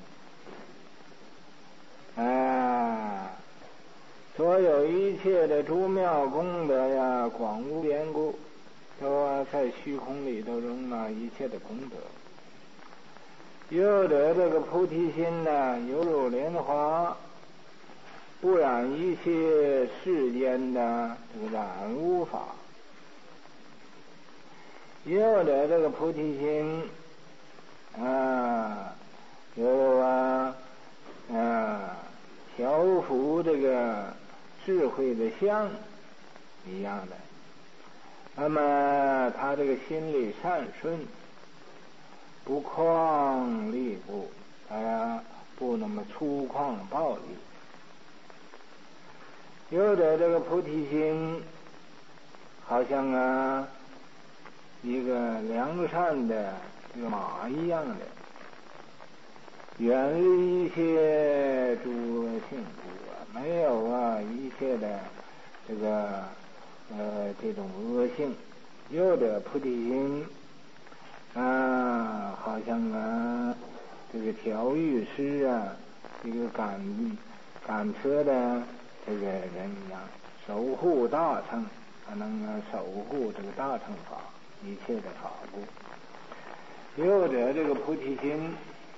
所有一切的诸妙功德广无边故，都在虚空里头容纳一切的功德。又者这个菩提心呢，犹如莲花，不染一切世间的这个染污法。又者这个菩提心犹如调伏这个智慧的相一样的。那么他这个心里善顺，不旷力故，不那么粗犷暴力。有的这个菩提心好像一个良善的这个马一样的，远离一切诸恶性故，没有一切的这种恶性。有的菩提心好像这个调御师这个赶车的这个人一样，守护大乘，他能守护这个大乘法一切的法故。又者这个菩提心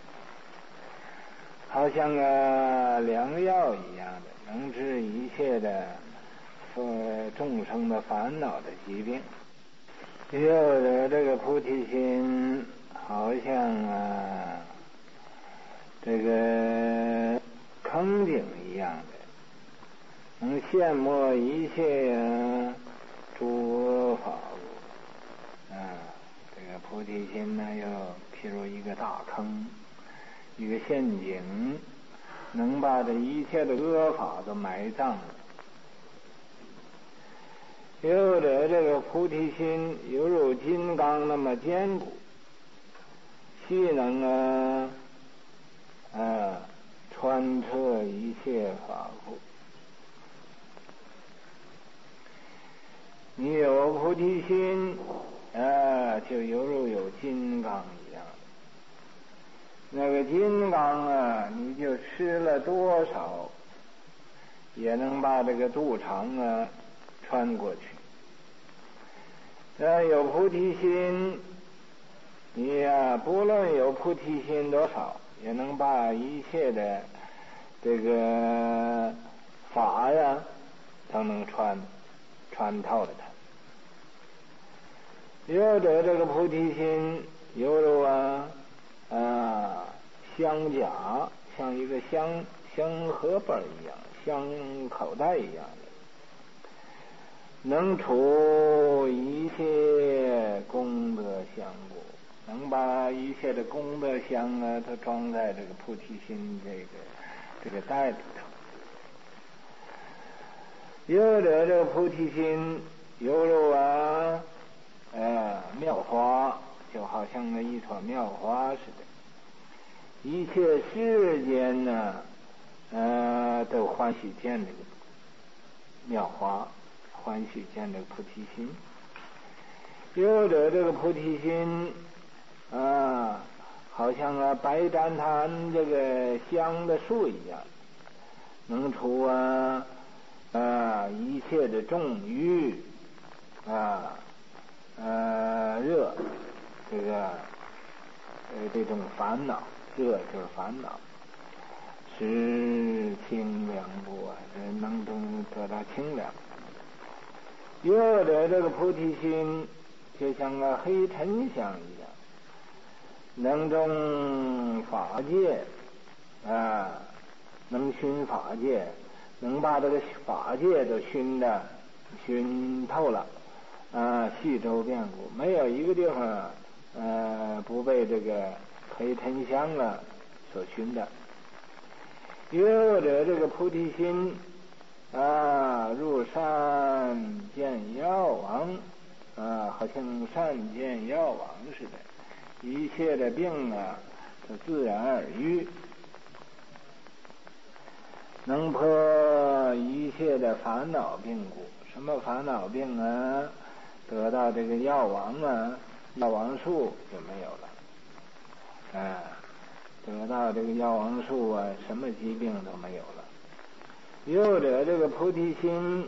好像良药一样的，能治一切的众生的烦恼的疾病。又者这个菩提心好像这个坑井一样的，能羡慕一切诸法物。这个菩提心呢，又譬如一个大坑，一个陷阱，能把这一切的恶法都埋葬了。又者这个菩提心犹如金刚那么坚固，细能穿彻一切法故。你有菩提心就犹如有金刚一样。那个金刚你就吃了多少，也能把这个肚肠穿过去。有菩提心你呀，不论有菩提心多少，也能把一切的这个法呀，都能穿透了它。有的这个菩提心，犹如香夹，像一个香荷包一样，香口袋一样的，能除一切功德相故，能把一切的功德相啊，都装在这个菩提心这个袋里头。有的这个菩提心，犹如妙花，就好像一朵妙花似的。一切世间呢，都欢喜见这个妙花，欢喜见这个菩提心。有的这个菩提心好像白毡檀这个香的树一样，能除一切的重欲热这种烦恼，热就是烦恼，使清凉不能得到清凉。有的这个菩提心就像黑沉香一样，能种法界能熏法界，能把这个法界都熏透了细周遍布，没有一个地方不被这个黑沉香所熏的。有的这个菩提心入山见药王好像山见药王似的，一切的病都自然而愈，能破一切的烦恼病故。什么烦恼病得到这个药王药王树就没有了得到这个药王树什么疾病都没有了。有者这个菩提心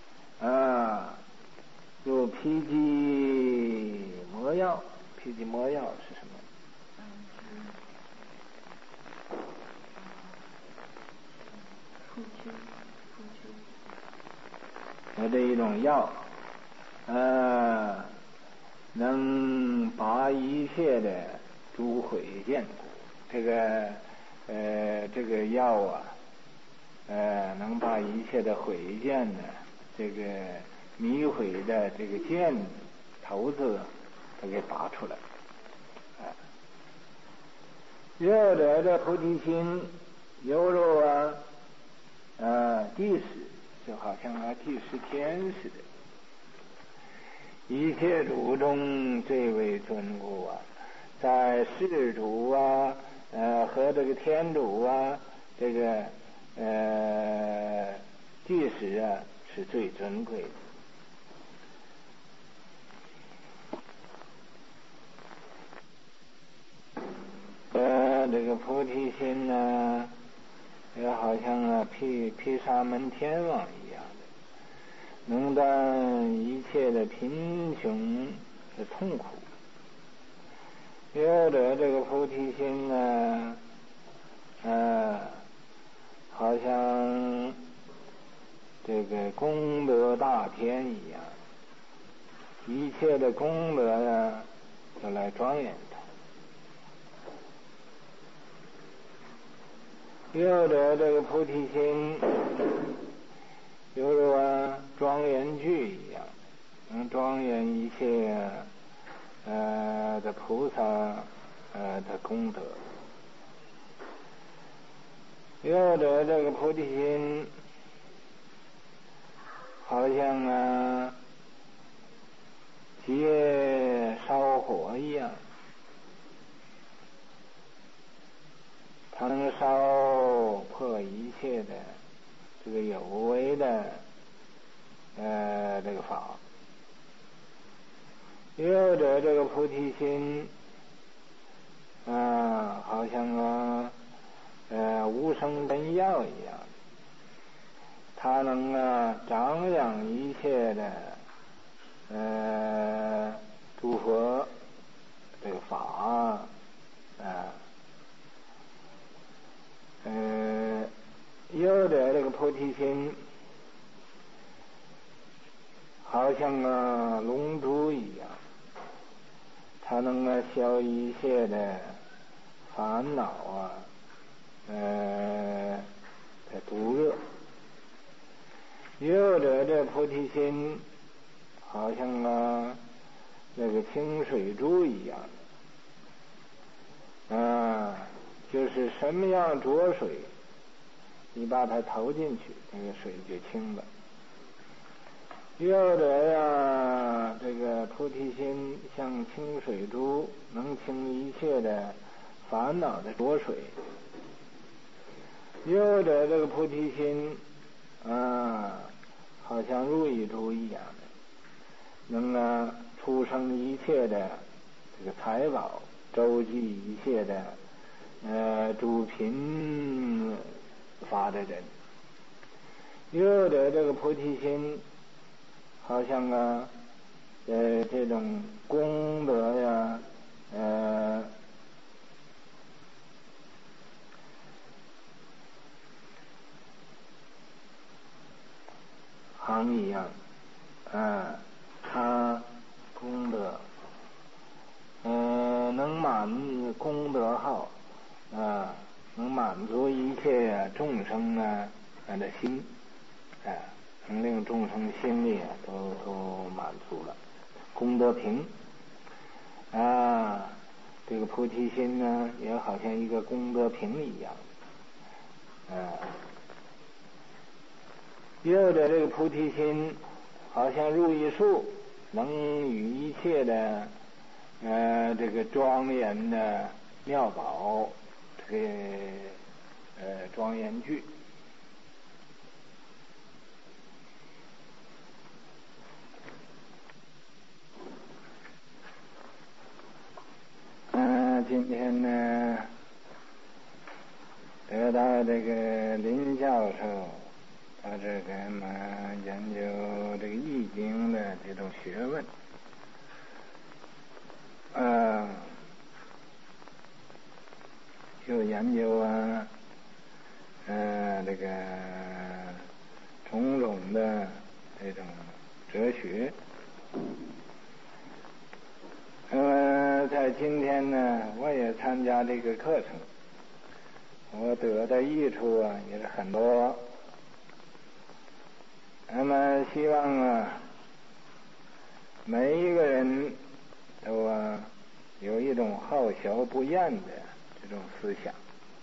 有披击魔药。披击魔药是什么？这一种药能把一切的诸毁见故。这个药能把一切的毁见这个迷毁的这个箭头子都给拔出来。有的这菩提心犹如地势，就好像地势天似的。一切主中最为尊故在世主和这个天主这个地势是最尊贵的。这个菩提心也好像毗沙门天王一样的，能断一切的贫穷的痛苦。有的这个菩提心好像这个功德大天一样，一切的功德都来庄严它。有的这个菩提心犹如庄严具一样，能庄严一切的菩萨的功德。有的这个菩提心好像结烧火一样，它能烧破一切的这个有为的这个法。有的这个菩提心好像无生真药一样，它能长养一切的诸佛这个法。 提心好像龙珠一样，它能消一切的烦恼的毒热。有者这菩提心好像那个清水珠一样，就是什么样浊水，你把它投进去，那个水就清了。有者这个菩提心像清水珠，能清一切的烦恼的浊水。有者这个菩提心好像如意珠一样的，能出生一切的这个财宝，周济一切的诸贫乏的人。有的这个菩提心好像这种功德行一样，他功德能功德好能满足一切众生的心，能令众生心里都满足了，功德平这个菩提心呢，也好像一个功德瓶一样，有的这个菩提心好像如意树，能与一切的这个庄严的妙宝这个庄严具。今天呢得到这个林教授他这个研究这个易经的这种学问，就研究这个种种的这种哲学。在今天呢，我也参加这个课程，我得的益处也是很多。那么希望每一个人都有一种好学不厌的这种思想。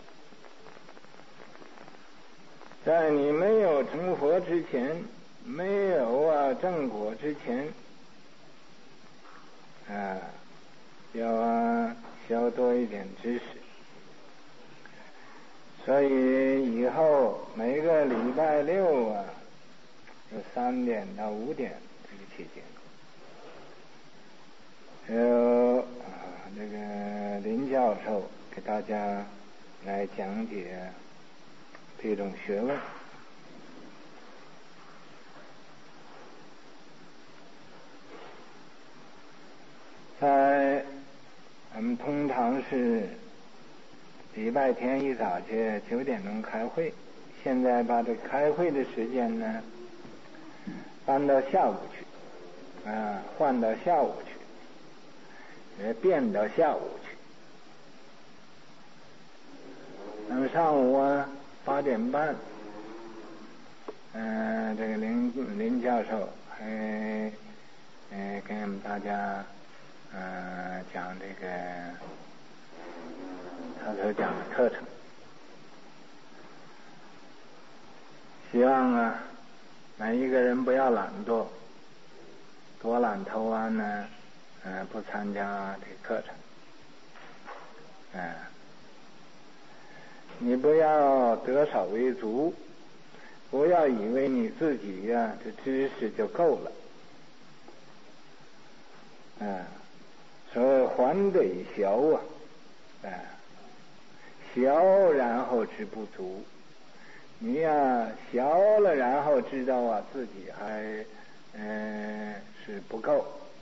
在你没有成佛之前，没有正果之前，要学多一点知识。所以以后每个礼拜六有3点到5点这个期间，有这个林教授给大家来讲解这种学问。在我们通常是礼拜天一早去9点钟开会，现在把这开会的时间呢搬到下午去，换到下午去，变到下午去。那么上午8点半，这个林教授还跟我们大家讲这个他所讲的课程。希望每一个人不要懒惰，多懒头不参加这个课程。你不要得少为足，不要以为你自己这知识就够了。所谓还得学学然后知不足。你学了然后知道自己还是不够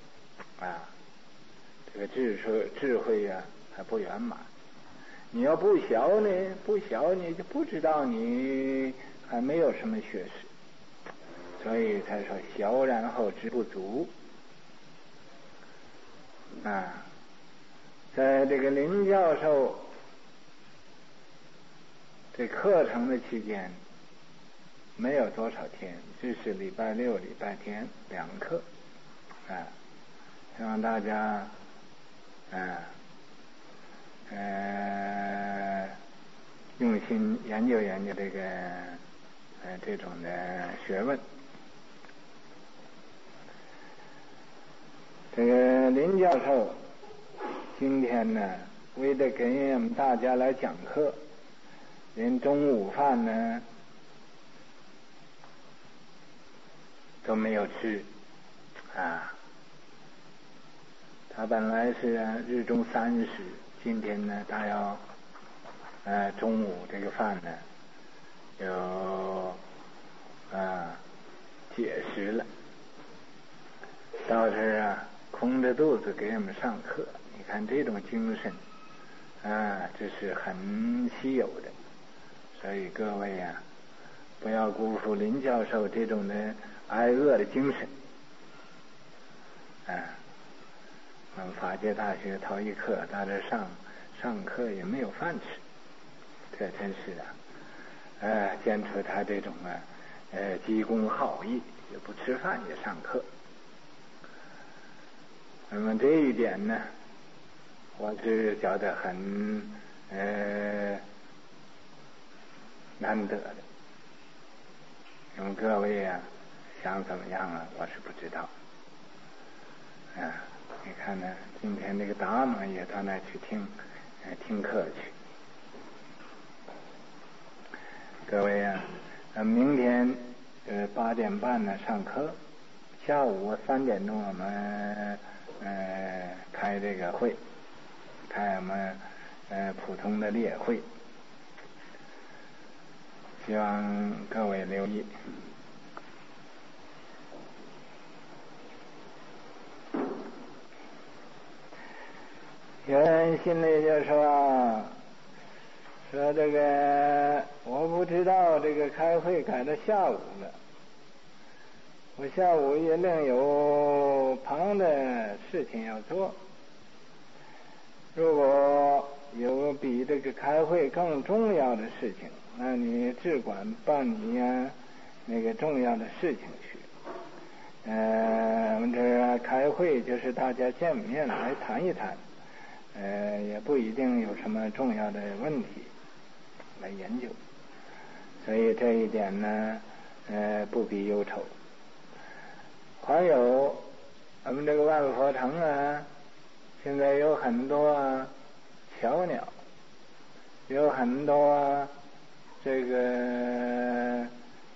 这个智慧还不圆满。你要不学呢，你就不知道你还没有什么学识，所以才说小然后知不足啊。在这个林教授这课程的期间没有多少天，只是礼拜六礼拜天2课啊，希望大家用心研究研究这个这种的学问。这个林教授今天呢，为了给我们大家来讲课，连中午饭呢都没有吃啊。他本来是日中3食，今天呢，他要中午这个饭呢有解食了，到这空着肚子给我们上课。你看这种精神这是很稀有的，所以各位不要辜负林教授这种的挨饿的精神我们法界大学头一课到这上课也没有饭吃，这真是见出他这种积功好义，也不吃饭也上课。那么这一点呢，我是觉得很难得的。那么各位想怎么样我是不知道你看呢，今天这个达摩也到那去听课去。各位明天8点半呢上课，下午3点钟我们开这个会，开我们普通的列会，希望各位留意。有人心里就说这个我不知道这个开会改到下午了，我下午也另有旁的事情要做。如果有比这个开会更重要的事情，那你只管办你那个重要的事情去。我们这开会就是大家见面来谈一谈，也不一定有什么重要的问题来研究，所以这一点呢不必忧愁。还有我们这个万佛城现在有很多巧鸟，有很多这个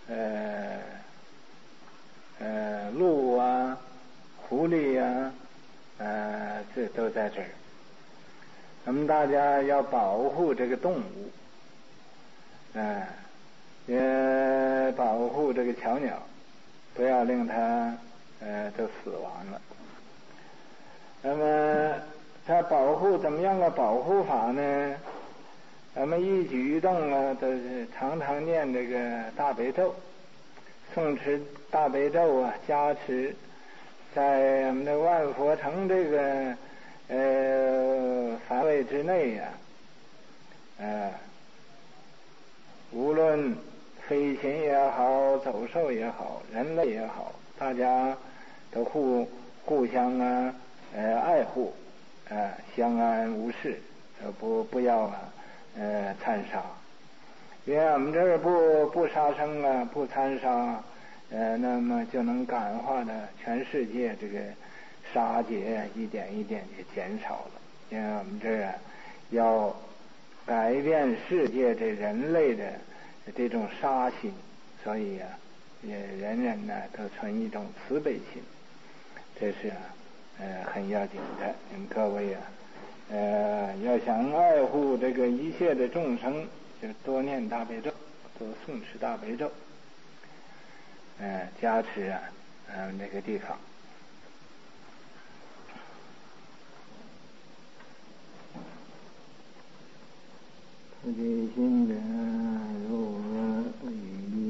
鹿狐狸这都在这儿。我们大家要保护这个动物也保护这个巧鸟，不要令它都死亡了。那么它保护怎么样个保护法呢？我们一举一动都是常常念这个大悲咒，诵持大悲咒加持在我们的万佛城这个范围之内无论飞禽也好，走兽也好，人类也好，大家都互相爱护相安无事，不要残杀。因为我们这儿不杀生不残杀那么就能感化的全世界这个杀劫一点一点就减少了。因为我们这儿要改变世界这人类的这种杀心，所以也人人都存一种慈悲心，这是很要紧的。各位要想爱护这个一切的众生，就多念大悲咒，多诵持大悲咒加持那个地方。菩提心者，如语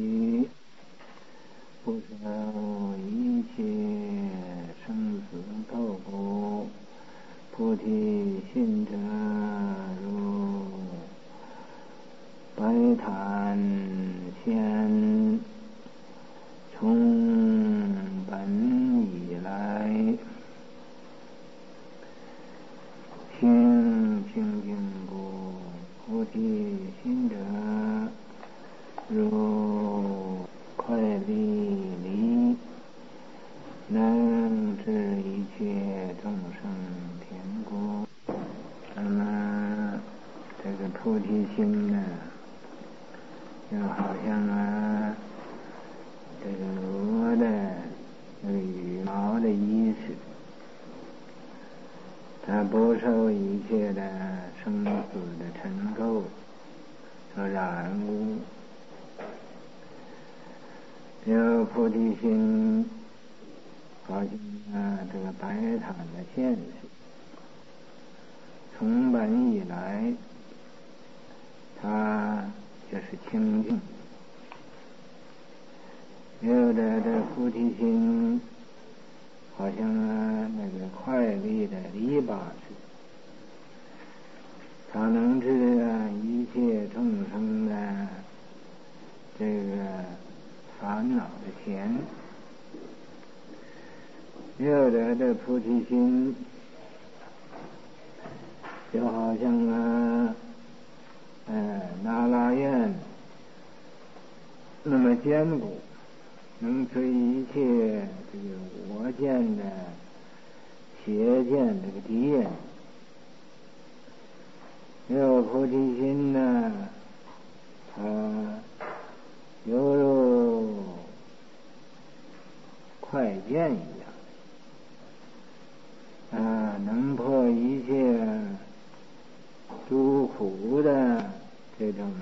菩提心者，如白檀仙，从本以来，行清净故，菩提心者，如快利离，能知一切众生天国。那么这个菩提心呢，就好像这个鹅的那个羽毛的衣饰，它不受一切的生死的尘垢和染污。有菩提心，好像这个白檀的现实，从本以来，它就是清净。有的这菩提心，好像那个快利的篱笆似的，它能知一切众生的这个烦恼的甜。有的这菩提心，就好像那拉院那么坚固，能摧一切这个我见的邪见这个敌人。有菩提心呢，它犹如快剑一样，能破一切诸苦的这种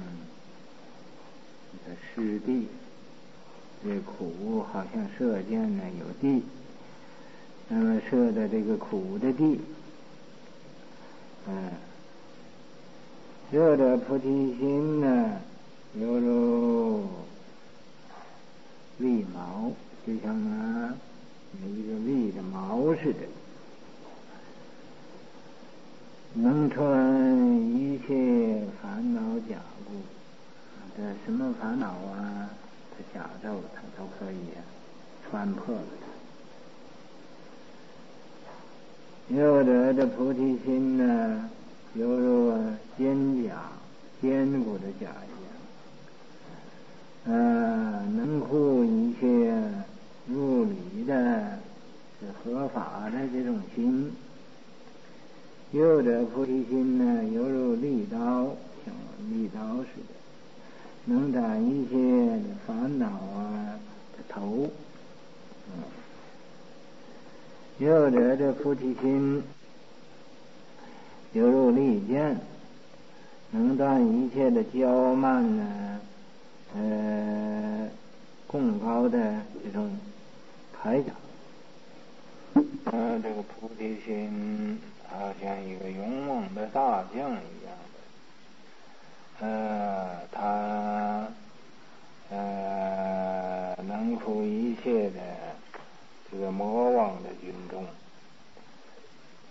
施地。这苦好像射箭呢有地，那么射的这个苦的地，有的菩提心呢，犹如利毛，就像一个利的毛似的，能穿一切烦恼甲故。这什么烦恼这甲胄它都可以穿破了它。有的这菩提心呢，犹如坚甲，坚固的甲一样，能护一切入理的合法的这种心。有的菩提心呢，犹如利刀，像利刀似的，能斩一切烦恼的头。有的这菩提心犹如利剑，能断一切的骄慢贡高的这种铠甲。这个菩提心好像一个勇猛的大将一样的，他能服一切的这个魔王的军众。